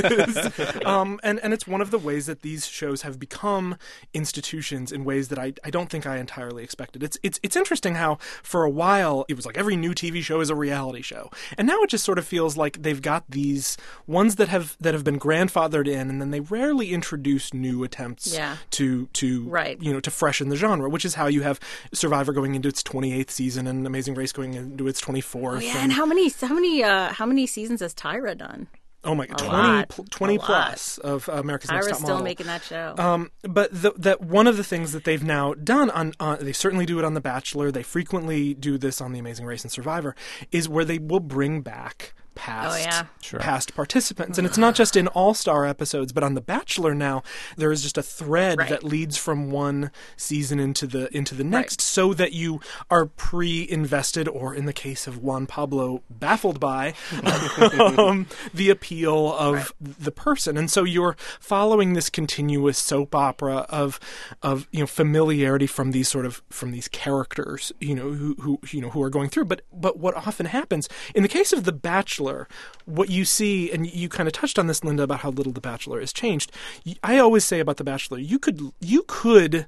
is. um, and and it's one of the ways that these shows have become institutions in ways that I, I don't think I entirely expected. It's it's it's interesting how for a while it was like every new T V show is a reality show, and now it just sort of feels like they've got these ones that have that have been grandfathered in, and then they rarely introduce new attempts Yeah. to to Right. you know to freshen the genre, which is how you have Survivor going into its twenty-eighth season and Amazing Race going into its twenty-fourth. Oh, yeah, and how many how many uh, how many seasons has Tyra done? oh my god, A twenty, lot. pl- twenty A lot. plus of America's Next Tyra's Top still Model. making that show. Um, but the, that one of the things that they've now done on, on, they certainly do it on The Bachelor. They frequently do this on The Amazing Race and Survivor, is where they will bring back past Oh, yeah. Sure. past participants, and it's not just in All Star episodes, but on The Bachelor now there is just a thread Right. that leads from one season into the into the next, Right. so that you are pre-invested, or in the case of Juan Pablo, baffled by um, the appeal of Right. the person, and so you're following this continuous soap opera of of you know familiarity from these sort of from these characters, you know who who you know who are going through. But but what often happens in the case of The Bachelor, what you see, and you kind of touched on this, Linda, about how little The Bachelor has changed. I always say about The Bachelor, you could you could.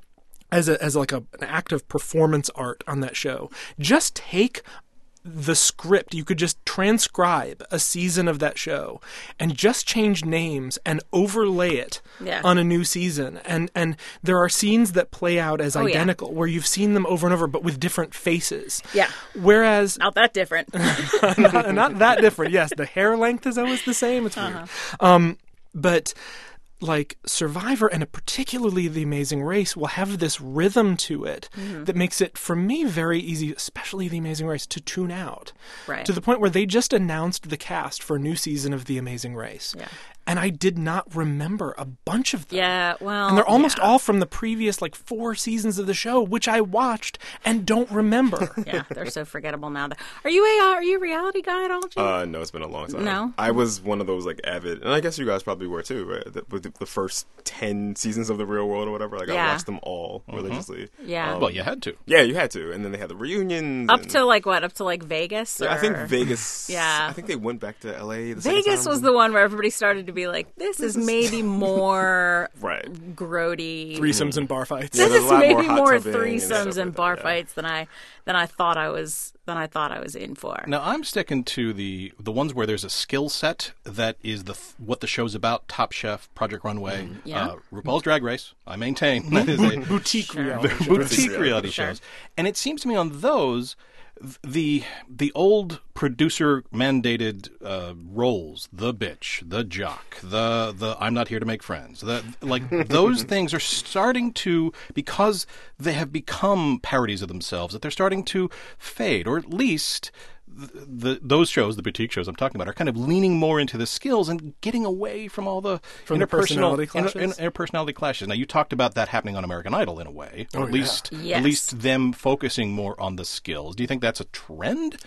As a as like a, an act of performance art on that show, just take the script. You could just transcribe a season of that show and just change names and overlay it Yeah. on a new season. And and there are scenes that play out as Oh, yeah. identical, where you've seen them over and over, but with different faces. Yeah. Whereas Not that different. not, not that different. Yes, the hair length is always the same. It's weird. Um, but like Survivor, and particularly The Amazing Race, will have this rhythm to it Mm-hmm. that makes it, for me, very easy, especially The Amazing Race, to tune out. Right. To the point where they just announced the cast for a new season of The Amazing Race. Yeah. And I did not remember a bunch of them. Yeah, well, And they're almost yeah. all from the previous, like, four seasons of the show, which I watched and don't remember. Yeah, they're so forgettable now. Are you a uh, are you a reality guy at all, Jim? Uh, no, it's been a long time. No? I was one of those like avid, and I guess you guys probably were too, right? The, with the, the first ten seasons of The Real World or whatever, like I Yeah. watched them all religiously. Yeah. Um, Well, you had to. yeah, you had to, and then they had the reunions. Up and- to like what? Up to like Vegas? Yeah, I think or- Vegas. Yeah. I think they went back to L A. The second Vegas time. was the one where everybody started to be like, "This, is, maybe more right. grody. Threesomes and bar fights. Yeah, This there's is a lot more maybe hot more tubbing and threesomes stuff and like bar that, yeah. fights than I than I thought I was than I thought I was in for." Now I'm sticking to the the ones where there's a skill set that is the th- what the show's about. Top Chef, Project Runway, Yeah. uh, RuPaul's Drag Race. I maintain that is a Boutique Sure. reality shows. boutique Yeah. reality Sure. shows, and it seems to me on those th- the the old producer mandated uh, roles, the bitch, the jock, the the I'm not here to make friends, the like those things are starting to, because they have become parodies of themselves, that they're starting to fade, or at least the, the those shows, the boutique shows I'm talking about, are kind of leaning more into the skills and getting away from all the From the interpersonal personality clashes? inter, inter, interpersonality clashes. Now, you talked about that happening on American Idol in a way, or Oh, at yeah. least Yes. at least them focusing more on the skills. Do you think that's a trend?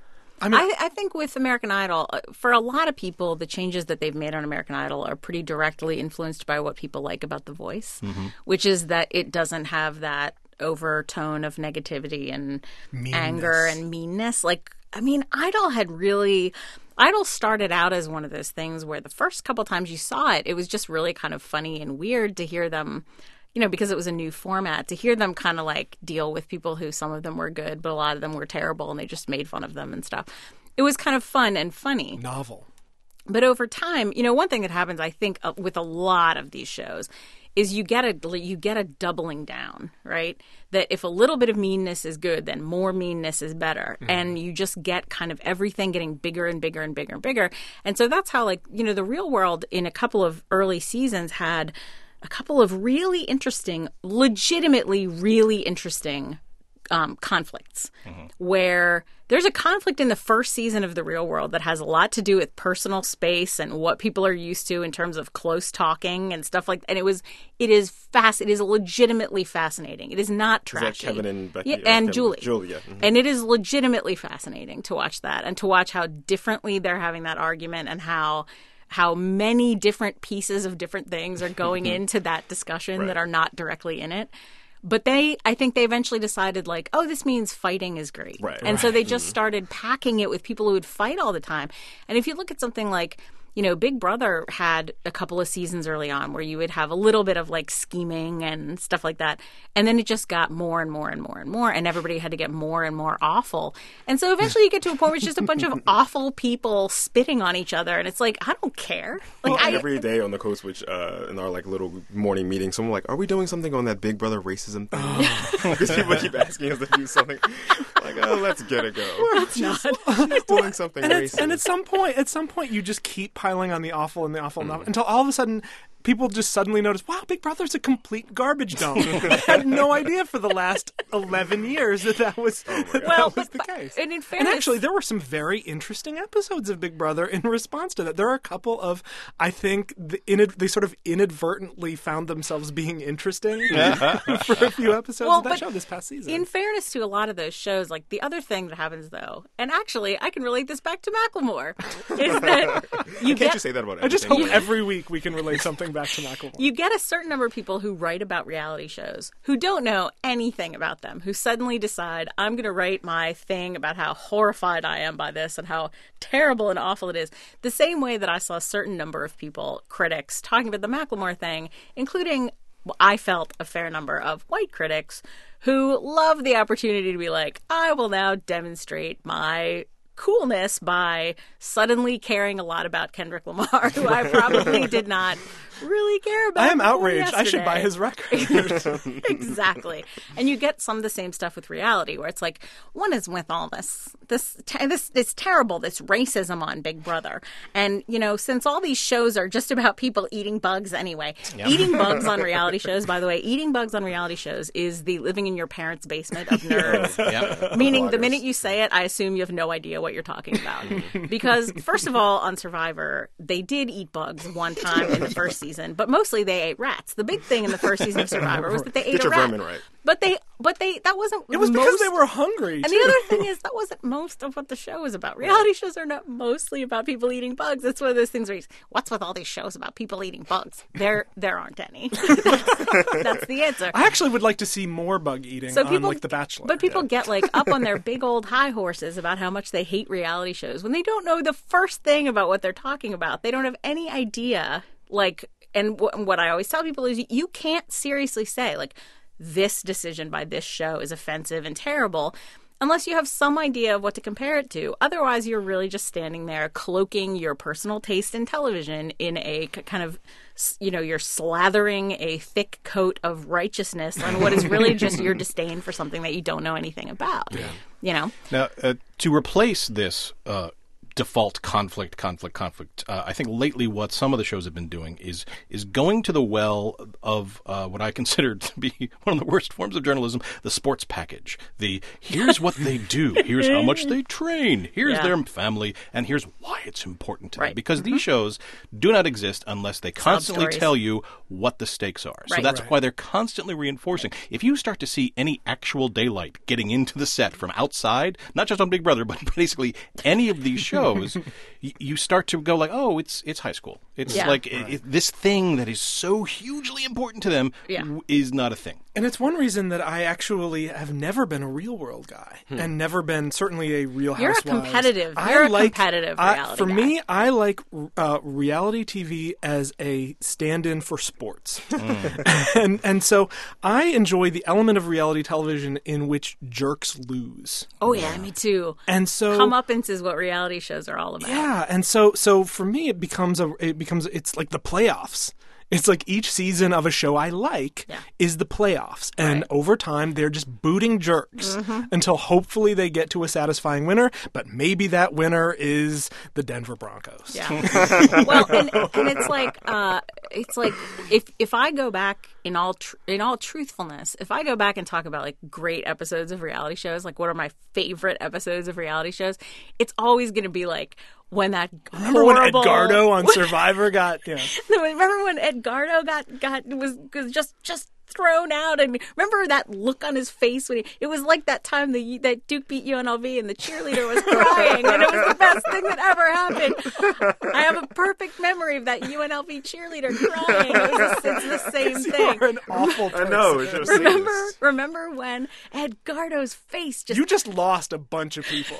I mean, I, I think with American Idol, uh, for a lot of people, the changes that they've made on American Idol are pretty directly influenced by what people like about The Voice, Mm-hmm. which is that it doesn't have that overtone of negativity and Meanness. anger and meanness. Like, I mean, Idol had really... Idol started out as one of those things where the first couple times you saw it, it was just really kind of funny and weird to hear them, you know, because it was a new format, to hear them kind of like deal with people who some of them were good, but a lot of them were terrible and they just made fun of them and stuff. It was kind of fun and funny. novel. But over time, you know, one thing that happens, I think, uh, with a lot of these shows is you get a you get a doubling down, right? That if a little bit of meanness is good, then more meanness is better. Mm. And you just get kind of everything getting bigger and bigger and bigger and bigger. And so that's how, like, you know, The Real World in a couple of early seasons had a couple of really interesting, legitimately really interesting um, conflicts mm-hmm. where there's a conflict in the first season of The Real World that has a lot to do with personal space and what people are used to in terms of close talking and stuff like that. And it was, it is fast. It is legitimately fascinating. It is not trashy. Is that Kevin and Becky? Yeah, uh, and Kevin, Julie. Julie, yeah. Mm-hmm. And it is legitimately fascinating to watch that and to watch how differently they're having that argument and how how many different pieces of different things are going into that discussion Right. that are not directly in it. But they, I think they eventually decided, like, oh, this means fighting is great. Right. And so Right. they just started packing it with people who would fight all the time. And if you look at something like, you know, Big Brother had a couple of seasons early on where you would have a little bit of, like, scheming and stuff like that. And then it just got more and more and more and more. And everybody had to get more and more awful. And so eventually you get to a point where it's just a bunch of awful people spitting on each other. And it's like, I don't care. Like, Well, I, every day on the Code Switch, uh, in our like little morning meeting, someone like, "Are we doing something on that Big Brother racism thing?" Because people keep asking us to do something. Like, oh, let's get it go. it's not. She's doing something And, racist. it's, and at some point, at some point, you just keep piling on the awful and the awful and Mm. awful until all of a sudden, people just suddenly notice, wow, Big Brother's a complete garbage dump. I had no idea for the last eleven years that that was, Oh that, Well, was but- the but- case. and in and fairness- actually, there were some very interesting episodes of Big Brother in response to that. There are a couple of, I think, the, inad- they sort of inadvertently found themselves being interesting for a few episodes Well, of that but show this past season. In fairness to a lot of those shows, like the other thing that happens though, and actually I can relate this back to Macklemore, is that you Can't get you say that about I just everything? hope every week we can relate something back to Macklemore. you get a certain number of people who write about reality shows who don't know anything about them, who suddenly decide, I'm going to write my thing about how horrified I am by this and how terrible and awful it is. The same way that I saw a certain number of people, critics, talking about the Macklemore thing, including, well, I felt a fair number of white critics who love the opportunity to be like, I will now demonstrate my coolness by suddenly caring a lot about Kendrick Lamar, who I probably did not really care about. I am before outraged. I should buy yesterday. his record. Exactly. And you get some of the same stuff with reality where it's like, what is with all this this te- this this terrible this racism on Big Brother? And you know, since all these shows are just about people eating bugs anyway, eating bugs on reality shows, by the way, eating bugs on reality shows is the living in your parents' basement of nerds. Yep. Meaning the Bloggers. minute you say it, I assume you have no idea what you're talking about. Because first of all, on Survivor, they did eat bugs one time in the first season, but mostly they ate rats. The big thing in the first season of Survivor was that they ate Get a your rat. vermin right. But they, but they, that wasn't. It was because most, they were hungry. And too. the other thing is, that wasn't most of what the show was about. Reality shows are not mostly about people eating bugs. It's one of those things where you, what's with all these shows about people eating bugs? There, there aren't any. that's, that's the answer. I actually would like to see more bug eating So on people, like The Bachelor. but people get like up on their big old high horses about how much they hate reality shows when they don't know the first thing about what they're talking about. They don't have any idea. Like, and w- what I always tell people is, you can't seriously say like, this decision by this show is offensive and terrible unless you have some idea of what to compare it to. Otherwise, you're really just standing there cloaking your personal taste in television in a k- kind of, you know, you're slathering a thick coat of righteousness on what is really just your disdain for something that you don't know anything about. You know? Now, uh, to replace this uh, default conflict, conflict, conflict. Uh, I think lately what some of the shows have been doing is is going to the well of uh, what I consider to be one of the worst forms of journalism, the sports package. The here's what they do, here's how much they train, here's Yeah. their family, and here's why it's important to them. Right. Because these shows do not exist unless they constantly stories. tell you what the stakes are. So Right. that's Right. why they're constantly reinforcing. If you start to see any actual daylight getting into the set from outside, not just on Big Brother, but basically any of these shows, y- you start to go like, oh, it's it's high school. It's Yeah. like it, it, this thing that is so hugely important to them Yeah. w- is not a thing. And it's one reason that I actually have never been a real world guy, and never been certainly a Real You're a Housewives. competitive- I you're a like- competitive I- reality For guy. me, I like uh, reality T V as a stand-in for sports, and and so I enjoy the element of reality television in which jerks lose. Oh yeah, me too. And so Comeuppance is what reality shows are all about. Yeah, and so so for me, it becomes a it becomes it's like the playoffs. It's like each season of a show I like Yeah. is the playoffs, and Right. over time they're just booting jerks until hopefully they get to a satisfying winner. But maybe that winner is the Denver Broncos. Yeah. Well, and, and it's like uh, it's like if if I go back in all tr- in all truthfulness, if I go back and talk about like great episodes of reality shows, like what are my favorite episodes of reality shows, it's always going to be like when that Remember when horrible, Edgardo on Survivor got yeah. Remember when Edgardo got got was, was just just thrown out, and remember that look on his face when he, it was like that time that that Duke beat U N L V and the cheerleader was crying, and it was the best thing that ever happened. I have a perfect memory of that U N L V cheerleader crying. It was the, it's the same thing. You're an awful person. I know. It's just Remember, remember when Edgardo's face just You just lost a bunch of people.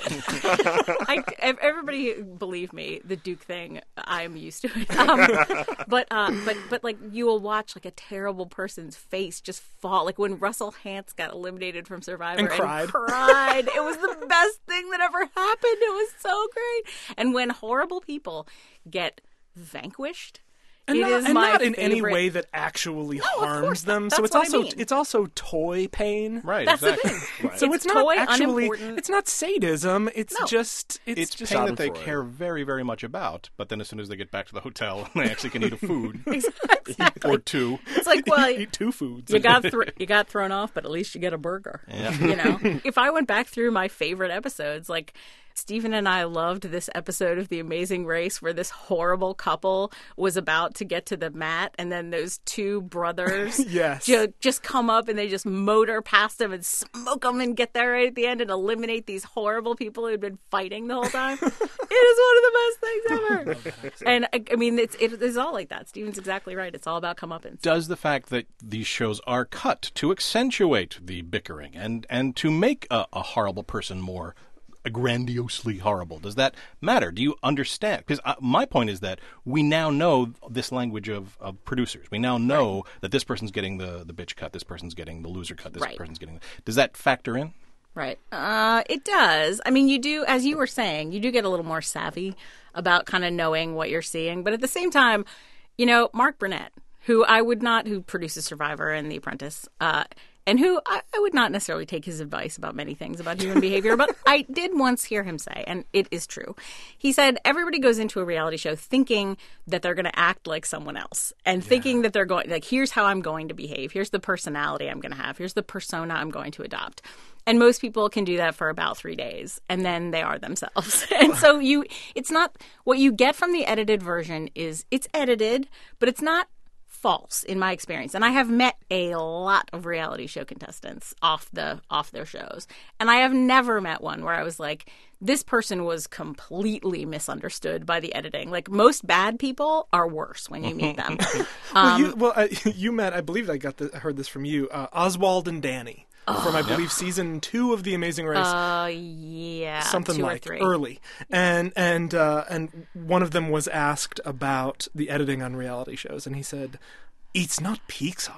I, ev- everybody believe me, the Duke thing, I'm used to it. Um, but uh, but but like you will watch like a terrible person's face just fall, like when Russell Hantz got eliminated from Survivor And cried. cried. It was the best thing that ever happened. It was so great. And when horrible people get vanquished. And, It not, is and my not in any favorite- way that actually of course harms not. them. That's So it's what I also mean. it's also toy pain. Right, That's the exactly. thing. So It's it's, not toy, actually unimportant. it's not sadism. It's No. just it's, It's just pain that they Schadenfreude. care very, very much about, but then as soon as they get back to the hotel, they actually can eat a food Exactly. or two. It's like, well, eat two foods. you got thr you got thrown off, but at least you get a burger. You know, if I went back through my favorite episodes, like Stephen and I loved this episode of The Amazing Race where this horrible couple was about to get to the mat, and then those two brothers Yes. ju- just come up and they just motor past them and smoke them and get there right at the end and eliminate these horrible people who'd been fighting the whole time. It is one of the best things ever. And I, I mean, it's it is all like that. Stephen's exactly right. It's all about comeuppance. Does the fact that these shows are cut to accentuate the bickering and, and to make a, a horrible person more grandiosely horrible, does that matter? Do you understand? Because uh, my point is that we now know this language of, of producers. We now know right. that this person's getting the, the bitch cut, this person's getting the loser cut, this right. person's getting... Does that factor in? Right. Uh, it does. I mean, you do, as you were saying, you do get a little more savvy about kind of knowing what you're seeing. But at the same time, you know, Mark Burnett, who I would not, who produces Survivor and The Apprentice, uh, and who I, I would not necessarily take his advice about many things about human behavior, but I did once hear him say, and it is true, he said everybody goes into a reality show thinking that they're going to act like someone else and yeah. thinking that they're going, like, here's how I'm going to behave. Here's the personality I'm going to have. Here's the persona I'm going to adopt. And most people can do that for about three days, and then they are themselves. And so you, it's not, what you get from the edited version is, it's edited, but it's not false in my experience. And I have met a lot of reality show contestants off the off their shows, and I have never met one where I was like, this person was completely misunderstood by the editing. Like, most bad people are worse when you meet them. um, well, you, well uh, you met, I believe I got the, I heard this from you, uh, Oswald and Danny. Oh. From, I believe, season two of The Amazing Race. Uh, yeah, something two like or three. early, and and uh, and one of them was asked about the editing on reality shows, and he said, "It's not Pixar."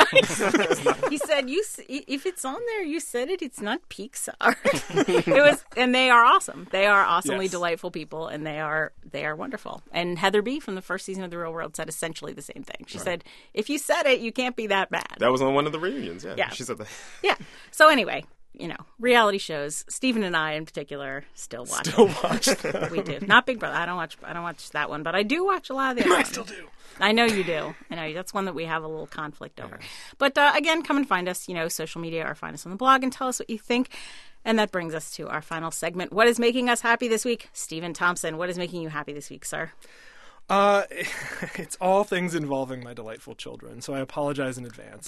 He said, "You if it's on there, you said it. It's not Pixar." It was, and they are awesome. They are awesomely Yes. delightful people, and they are they are wonderful. And Heather B. from the first season of The Real World said essentially the same thing. She right. said, "If you said it, you can't be that bad." That was on one of the reunions. Yeah, Yeah. she said that. Yeah. So anyway, you know, reality shows, Stephen and I in particular still watch. Still watch them. We do. Not Big Brother. I don't watch. I don't watch that one, but I do watch a lot of the other I ones. still do. I know you do. I know that's one that we have a little conflict over. But uh, again, come and find us, you know, social media, or find us on the blog and tell us what you think. And that brings us to our final segment. What is making us happy this week? Stephen Thompson, what is making you happy this week, sir? Uh, it's all things involving my delightful children, so I apologize in advance.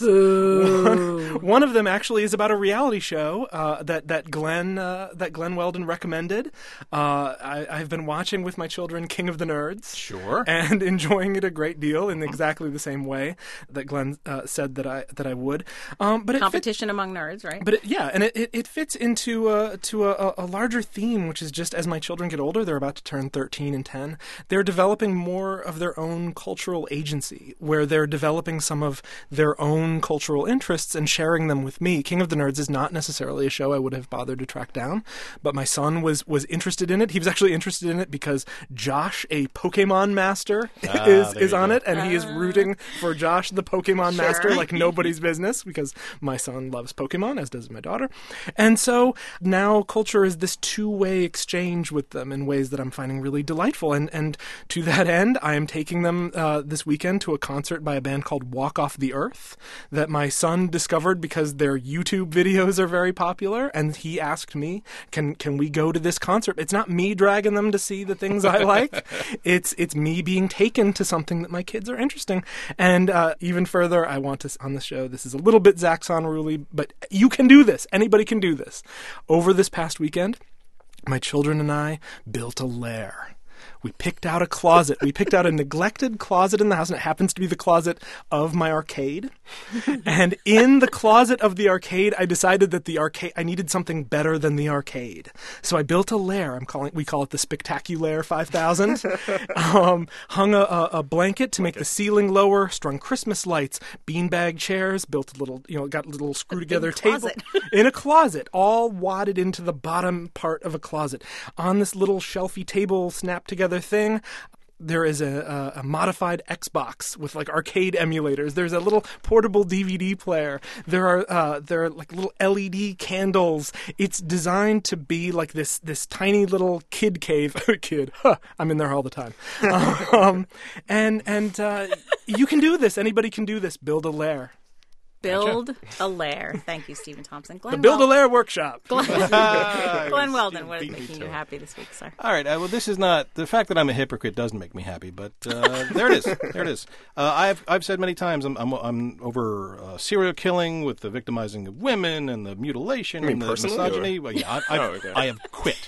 Boo. One, one of them actually is about a reality show uh, that that Glenn uh, that Glenn Weldon recommended. Uh, I, I've been watching with my children King of the Nerds, Sure. and enjoying it a great deal in exactly the same way that Glenn uh, said that I that I would. Um, but it Competition among nerds, right? But it, yeah, and it, it, it fits into a, to a, a larger theme, which is just as my children get older, they're about to turn thirteen and ten, they're developing more of their own cultural agency, where they're developing some of their own cultural interests and sharing them with me. King of the Nerds is not necessarily a show I would have bothered to track down, but my son was, was interested in it. He was actually interested in it because Josh, a Pokemon master, Ah, is, there is you on go. it, and he is rooting for Josh, the Pokemon Sure. master, like nobody's business, because my son loves Pokemon, as does my daughter. And so now culture is this two-way exchange with them in ways that I'm finding really delightful. And, and to that end, I am taking them uh, this weekend to a concert by a band called Walk Off the Earth that my son discovered because their YouTube videos are very popular. And he asked me, can can we go to this concert? It's not me dragging them to see the things I like. It's it's me being taken to something that my kids are interesting. And uh, even further, I want to, on the show, this is a little bit Zach Sonaruli, but you can do this. Anybody can do this. Over this past weekend, my children and I built a lair. We picked out a closet. We picked out a neglected closet in the house, and it happens to be the closet of my arcade. And in the closet of the arcade, I decided that the arcade, I needed something better than the arcade. So I built a lair. I'm calling, we call it the Spectacular five thousand. um, hung a, a, a blanket to make the ceiling lower, strung Christmas lights, beanbag chairs, built a little, you know, got a little screw together table closet. in a closet, all wadded into the bottom part of a closet. On this little shelfy table, snapped together thing, there is a, a, a modified Xbox with like arcade emulators. There's a little portable D V D player. There are uh, there are like little L E D candles. It's designed to be like this this tiny little kid cave. Kid, huh, I'm in there all the time. um, and and uh, you can do this. Anybody can do this. Build a lair. Build a lair. Thank you, Stephen Thompson. Glenn The Build a Wel- Lair workshop. Glenn, Ah, Glenn Weldon, what is beat me making to you it. happy this week, sir? All right. Uh, well, this is not the fact that I'm a hypocrite doesn't make me happy, but uh, there it is. There it is. Uh, I've I've said many times I'm I'm, I'm over uh, serial killing with the victimizing of women and the mutilation You mean and the personally, misogyny. or- Well, yeah, I, I've, Oh, okay. I have quit.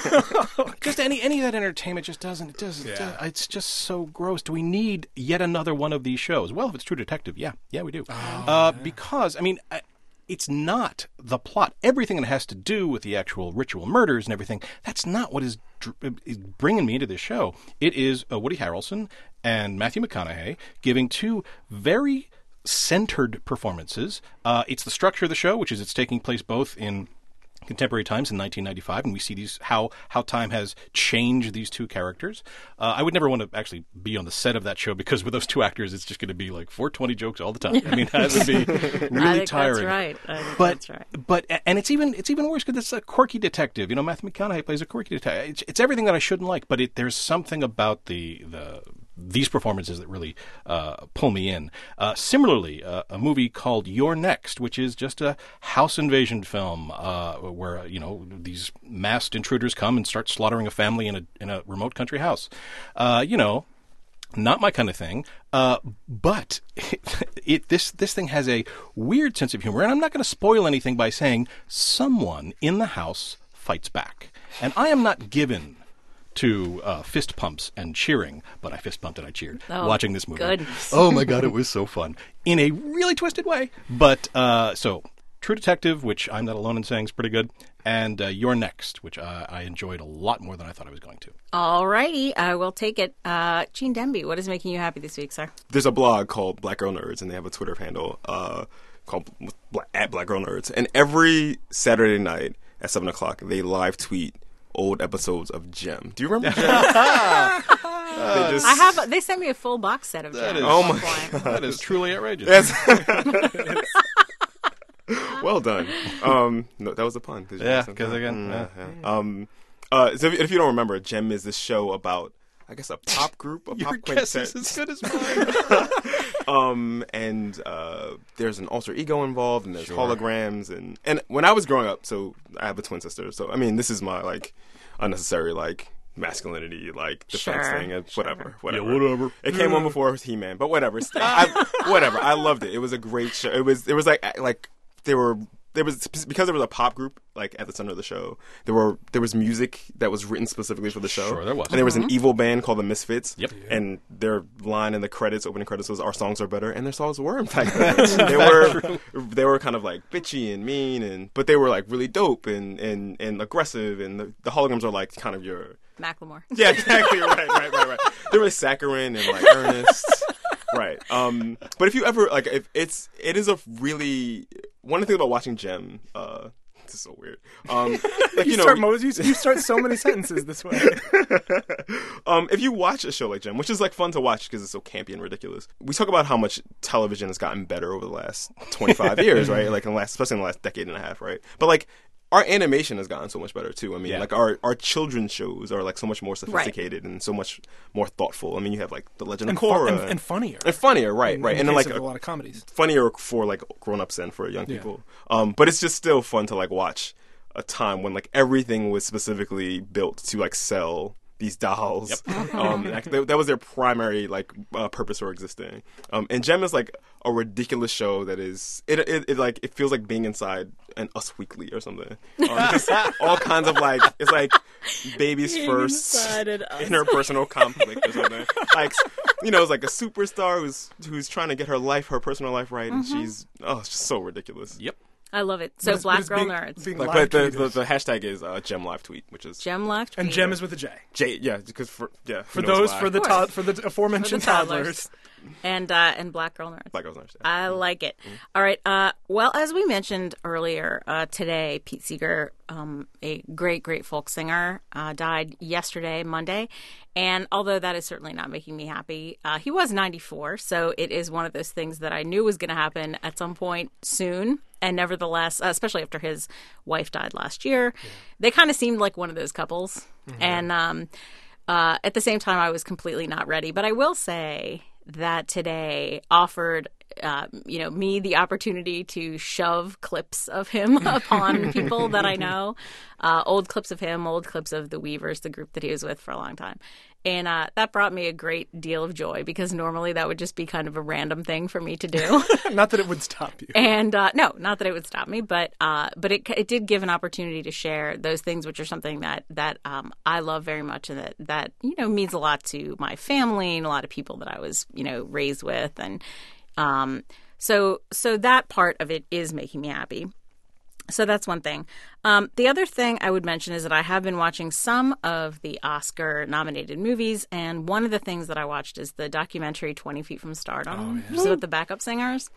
Just any any of that entertainment just doesn't it doesn't. Yeah. uh, it's just so gross. Do we need yet another one of these shows? Well, if it's True Detective, yeah, yeah, we do. uh, because I mean. I, It's not the plot. Everything that has to do with the actual ritual murders and everything, that's not what is, dr- is bringing me into this show. It is uh, Woody Harrelson and Matthew McConaughey giving two very centered performances. Uh, it's the structure of the show, which is it's taking place both in contemporary times in nineteen ninety-five, and we see these how how time has changed these two characters. Uh, I would never want to actually be on the set of that show because with those two actors, it's just going to be like four twenty jokes all the time. I mean, that would be really I think tiring. that's right. I think But that's right. but and it's even it's even worse because it's a quirky detective. You know, Matthew McConaughey plays a quirky detective. It's, it's everything that I shouldn't like, but it, there's something about the the these performances that really uh, pull me in. Uh, similarly, uh, a movie called You're Next, which is just a house invasion film uh, where you know these masked intruders come and start slaughtering a family in a in a remote country house. Uh, you know. Not my kind of thing, uh, but it, it, this this thing has a weird sense of humor, and I'm not going to spoil anything by saying someone in the house fights back, and I am not given to uh, fist pumps and cheering, but I fist pumped and I cheered Oh, watching this movie. goodness. Oh my god, it was so fun in a really twisted way. But uh, so True Detective, which I'm not alone in saying is pretty good, and uh, You're Next, which uh, I enjoyed a lot more than I thought I was going to. All righty, I will take it. Uh, Gene Demby, what is making you happy this week, sir? There's a blog called Black Girl Nerds, and they have a Twitter handle uh, called Bla- at Black Girl Nerds. And every Saturday night at seven o'clock, they live tweet old episodes of Gem. Do you remember Gem? They just- I have. They sent me a full box set of That gems. is- at Oh one my point. That is truly outrageous. That's- Well done. Um, no, that was a pun. Cause you Yeah, said because that. again, Mm, yeah. yeah. Um, uh, so if, if you don't remember, Gem is this show about, I guess, a pop group, a Your pop guess quintet. is as good as mine. Um, and uh, there's an alter ego involved, and there's Sure. holograms, and and when I was growing up, so I have a twin sister, so I mean, this is my like unnecessary like masculinity like defense Sure, thing, and whatever, whatever. Yeah, whatever. It came on before He-Man, but whatever. Still, I, whatever. I loved it. It was a great show. It was. It was like like they were. There was because there was a pop group like at the center of the show. There were there was music that was written specifically for the show. Sure, there was. And there was an evil band called the Misfits. Yep. And their line in the credits, opening credits, was "Our songs are better," and their songs were in fact better. they were they were kind of like bitchy and mean, and but they were like really dope and and, and aggressive. And the, the holograms are like kind of your Macklemore. yeah, exactly right, right, right, right. They were saccharine and like earnest. Right. Um, but if you ever like, if it's it is a really one of the things about watching Gem. Uh, this is so weird. Um, like You, you, know, start Mose, you, you start so many sentences this way. um, if you watch a show like Gem, which is like fun to watch because it's so campy and ridiculous, we talk about how much television has gotten better over the last twenty-five years, right? Like in the last, especially in the last decade and a half, right? But like. Our animation has gotten so much better too. I mean, Yeah. like our, our children's shows are like so much more sophisticated and so much more thoughtful. I mean, you have like The Legend and, of fu- Korra and, and funnier. and funnier, right? in- Right, in and then case like of a, a lot of comedies. funnier for like grown-ups and for young Yeah. people. Um, but it's just still fun to like watch a time when like everything was specifically built to like sell these dolls. um, and, like, that that was their primary like uh, purpose for existing. Um, and Gem is like a ridiculous show that is it, it, it like it feels like being inside an Us Weekly or something. Um, just all kinds of like it's like baby's first inside an Us. interpersonal conflict or something. Like you know, it's like a superstar who's who's trying to get her life, her personal life right, and she's oh, it's just so ridiculous. Yep. I love it. So But it's- but Black it's Girl being- Nerds. being Like, live but the, tweeted. the the hashtag is uh, Gem Live Tweet, which is Gem Live. And Gem is with a J. J. Yeah, because for yeah For who knows those why. for the Of to- course. for the aforementioned For the toddlers. toddlers. and uh, and Black Girl Nerds. Black girls understand. I like it. All right. Uh, well, as we mentioned earlier uh, today, Pete Seeger, um, a great, great folk singer, uh, died yesterday, Monday. And although that is certainly not making me happy, uh, he was ninety-four. So it is one of those things that I knew was going to happen at some point soon. And nevertheless, uh, especially after his wife died last year, they kind of seemed like one of those couples. And um, uh, at the same time, I was completely not ready. But I will say that today offered uh, you know me the opportunity to shove clips of him upon people that I know, uh, old clips of him, old clips of the Weavers, the group that he was with for a long time. And uh, that brought me a great deal of joy because normally that would just be kind of a random thing for me to do. Not that it would stop you. And uh, no, not that it would stop me, but uh, but it it did give an opportunity to share those things, which are something that that um, I love very much, and that that you know means a lot to my family and a lot of people that I was you know raised with, and um, so so that part of it is making me happy. So that's one thing. Um, the other thing I would mention is that I have been watching some of the Oscar-nominated movies, and one of the things that I watched is the documentary twenty feet from Stardom, which is about the backup singers.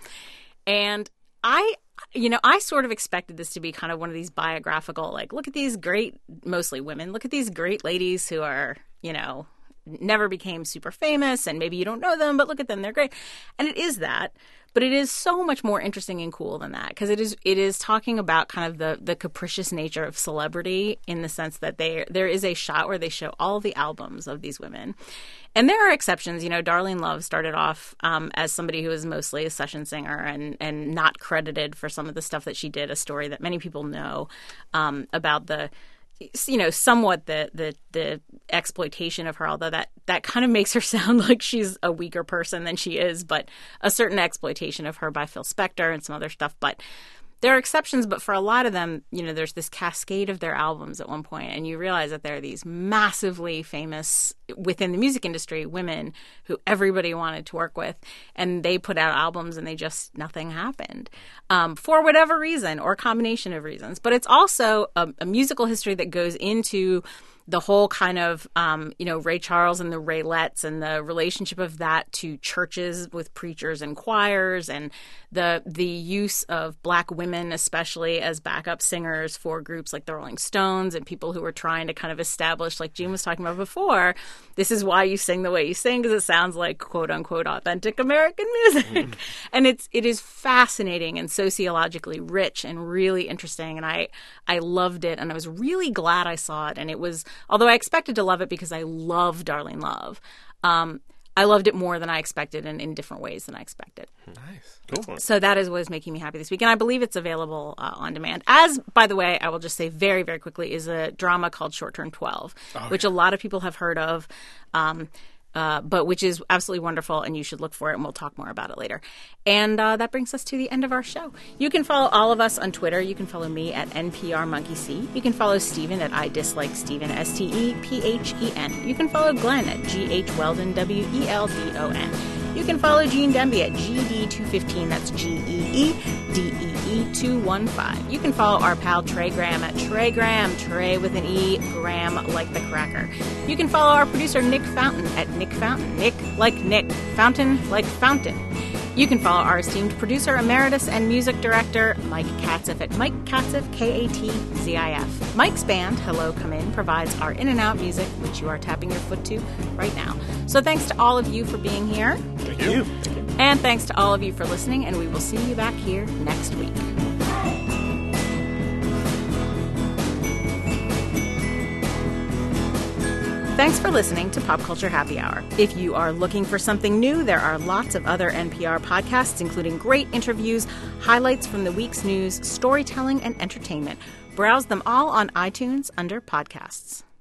And I, you know, I sort of expected this to be kind of one of these biographical, like, look at these great, mostly women, look at these great ladies who are, you know, never became super famous, and maybe you don't know them, but look at them, they're great. And it is that. But it is so much more interesting and cool than that because it is it is talking about kind of the, the capricious nature of celebrity in the sense that they there is a shot where they show all the albums of these women. And there are exceptions. You know, Darlene Love started off um, as somebody who was mostly a session singer and, and not credited for some of the stuff that she did, a story that many people know um, about the you know, somewhat the, the the exploitation of her, although that, that kind of makes her sound like she's a weaker person than she is, but a certain exploitation of her by Phil Spector and some other stuff. But there are exceptions, but for a lot of them, you know, there's this cascade of their albums at one point, and you realize that there are these massively famous within the music industry women who everybody wanted to work with, and they put out albums and they just, nothing happened um, for whatever reason or combination of reasons. But it's also a, a musical history that goes into the whole kind of, um, you know, Ray Charles and the Raylettes and the relationship of that to churches with preachers and choirs, and the the use of black women, especially as backup singers for groups like the Rolling Stones and people who were trying to kind of establish, like Gene was talking about before, this is why you sing the way you sing, because it sounds like quote unquote authentic American music. Mm. And it's it is fascinating and sociologically rich and really interesting. And I I loved it, and I was really glad I saw it. And it was, although I expected to love it because I love Darlene Love, um, I loved it more than I expected and in different ways than I expected. Nice. Cool. So that is what is making me happy this week. And I believe it's available uh, on demand. As, by the way, I will just say very, very quickly, is a drama called Short Term twelve, oh, which yeah. a lot of people have heard of. Um, Uh, but which is absolutely wonderful, and you should look for it, and we'll talk more about it later. And uh, that brings us to the end of our show. You can follow all of us on Twitter. You can follow me at N P R Monkey C. You can follow Stephen at I Dislike Stephen, S T E P H E N. You can follow Glenn at G H Weldon, W E L D O N. You can follow Gene Demby at G D two fifteen, that's G E E D E E two one five. You can follow our pal Trey Graham at Trey Graham, Trey with an E, Graham like the cracker. You can follow our producer Nick Fountain at Nick Fountain, Nick like Nick, Fountain like Fountain. You can follow our esteemed producer emeritus and music director Mike Katzif at Mike Katzif, K A T Z I F. Mike's band, Hello Come In, provides our in and out music, which you are tapping your foot to right now. So thanks to all of you for being here. Thank you. And thanks to all of you for listening, and we will see you back here next week. Thanks for listening to Pop Culture Happy Hour. If you are looking for something new, there are lots of other N P R podcasts, including great interviews, highlights from the week's news, storytelling, and entertainment. Browse them all on iTunes under podcasts.